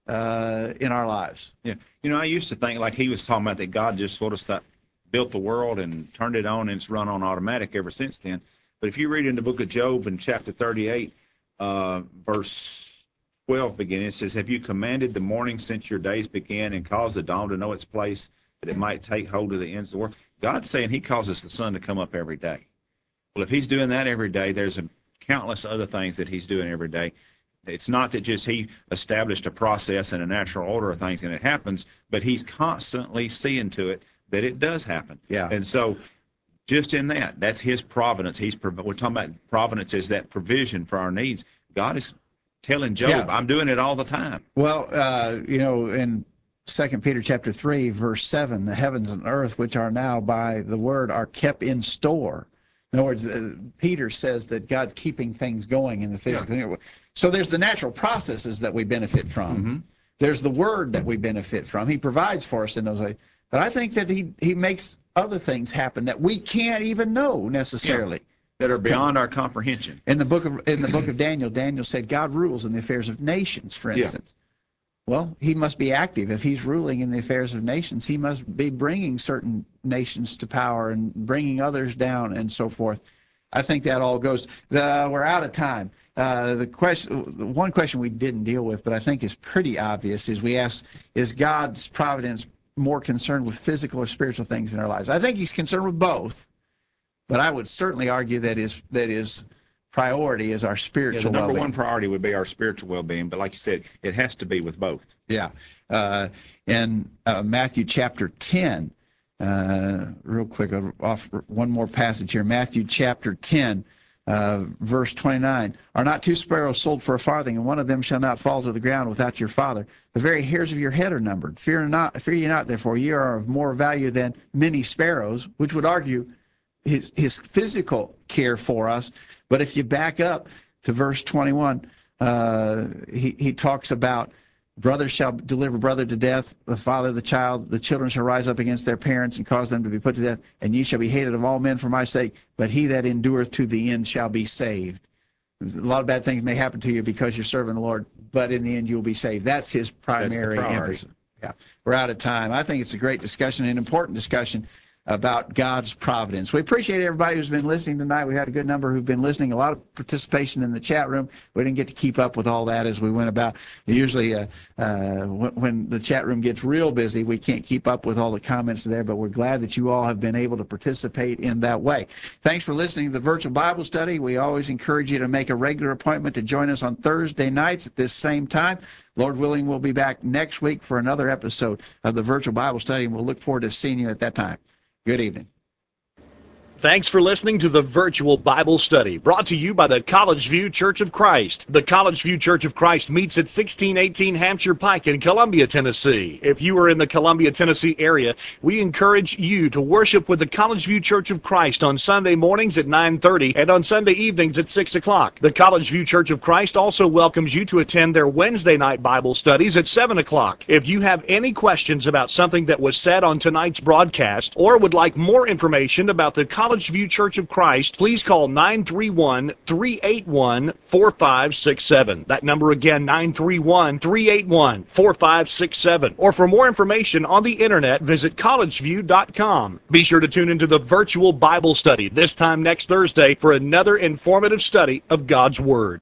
uh, in our lives. Yeah. You know, I used to think, like he was talking about, that God just sort of stopped, built the world and turned it on, and it's run on automatic ever since then. But if you read in the book of Job in chapter thirty-eight, uh, verse twelve beginning, it says, have you commanded the morning since your days began, and caused the dawn to know its place, that it might take hold of the ends of the world? God's saying he causes the sun to come up every day. Well, if he's doing that every day, there's a countless other things that he's doing every day. It's not that just he established a process and a natural order of things and it happens, but he's constantly seeing to it that it does happen. Yeah. And so just in that, that's his providence. He's we're talking about providence as that provision for our needs. God is telling Job, Yeah. I'm doing it all the time. Well, uh, you know, in Second Peter chapter three, verse seven, the heavens and earth, which are now by the word, are kept in store. In other words, uh, Peter says that God's keeping things going in the physical. Yeah. So there's the natural processes that we benefit from. Mm-hmm. There's the Word that we benefit from. He provides for us in those ways. But I think that he, he makes other things happen that we can't even know necessarily. Yeah. That are beyond our comprehension. In the book of in the book of Daniel, Daniel said God rules in the affairs of nations, for instance. Yeah. Well, he must be active. If he's ruling in the affairs of nations, he must be bringing certain nations to power and bringing others down and so forth. I think that all goes. The, we're out of time. Uh, the question, the one question we didn't deal with, but I think is pretty obvious, is we ask, is God's providence more concerned with physical or spiritual things in our lives? I think he's concerned with both. But I would certainly argue that his that his priority is our spiritual yeah, the number well-being. one priority would be our spiritual well-being, but like you said, it has to be with both. Yeah. Uh, in uh, Matthew chapter ten, uh, real quick, I'll offer one more passage here. Matthew chapter ten, uh, verse twenty-nine. Are not two sparrows sold for a farthing, and one of them shall not fall to the ground without your Father? The very hairs of your head are numbered. Fear not, fear ye not, therefore, ye are of more value than many sparrows, which would argue his his physical care for us. But if you back up to verse twenty-one, uh, he, he talks about brother shall deliver brother to death, the father the child, the children shall rise up against their parents and cause them to be put to death, and ye shall be hated of all men for my sake, but he that endureth to the end shall be saved. A lot of bad things may happen to you because you're serving the Lord, but in the end you'll be saved. That's his primary That's emphasis. Yeah, we're out of time. I think it's a great discussion, an important discussion about God's providence. We appreciate everybody who's been listening tonight. We had a good number who've been listening, a lot of participation in the chat room. We didn't get to keep up with all that as we went about. Usually uh, uh, when, when the chat room gets real busy, we can't keep up with all the comments there, but we're glad that you all have been able to participate in that way. Thanks for listening to the Virtual Bible Study. We always encourage you to make a regular appointment to join us on Thursday nights at this same time. Lord willing, we'll be back next week for another episode of the Virtual Bible Study, and we'll look forward to seeing you at that time. Good evening. Thanks for listening to the Virtual Bible Study, brought to you by the College View Church of Christ. The College View Church of Christ meets at sixteen eighteen Hampshire Pike in Columbia, Tennessee. If you are in the Columbia, Tennessee area, we encourage you to worship with the College View Church of Christ on Sunday mornings at nine thirty and on Sunday evenings at six o'clock. The College View Church of Christ also welcomes you to attend their Wednesday night Bible studies at seven o'clock. If you have any questions about something that was said on tonight's broadcast or would like more information about the College College View Church of Christ, please call nine three one, three eight one, four five six seven. That number again, nine three one, three eight one, four five six seven. Or for more information on the internet, visit college view dot com. Be sure to tune into the Virtual Bible Study this time next Thursday for another informative study of God's Word.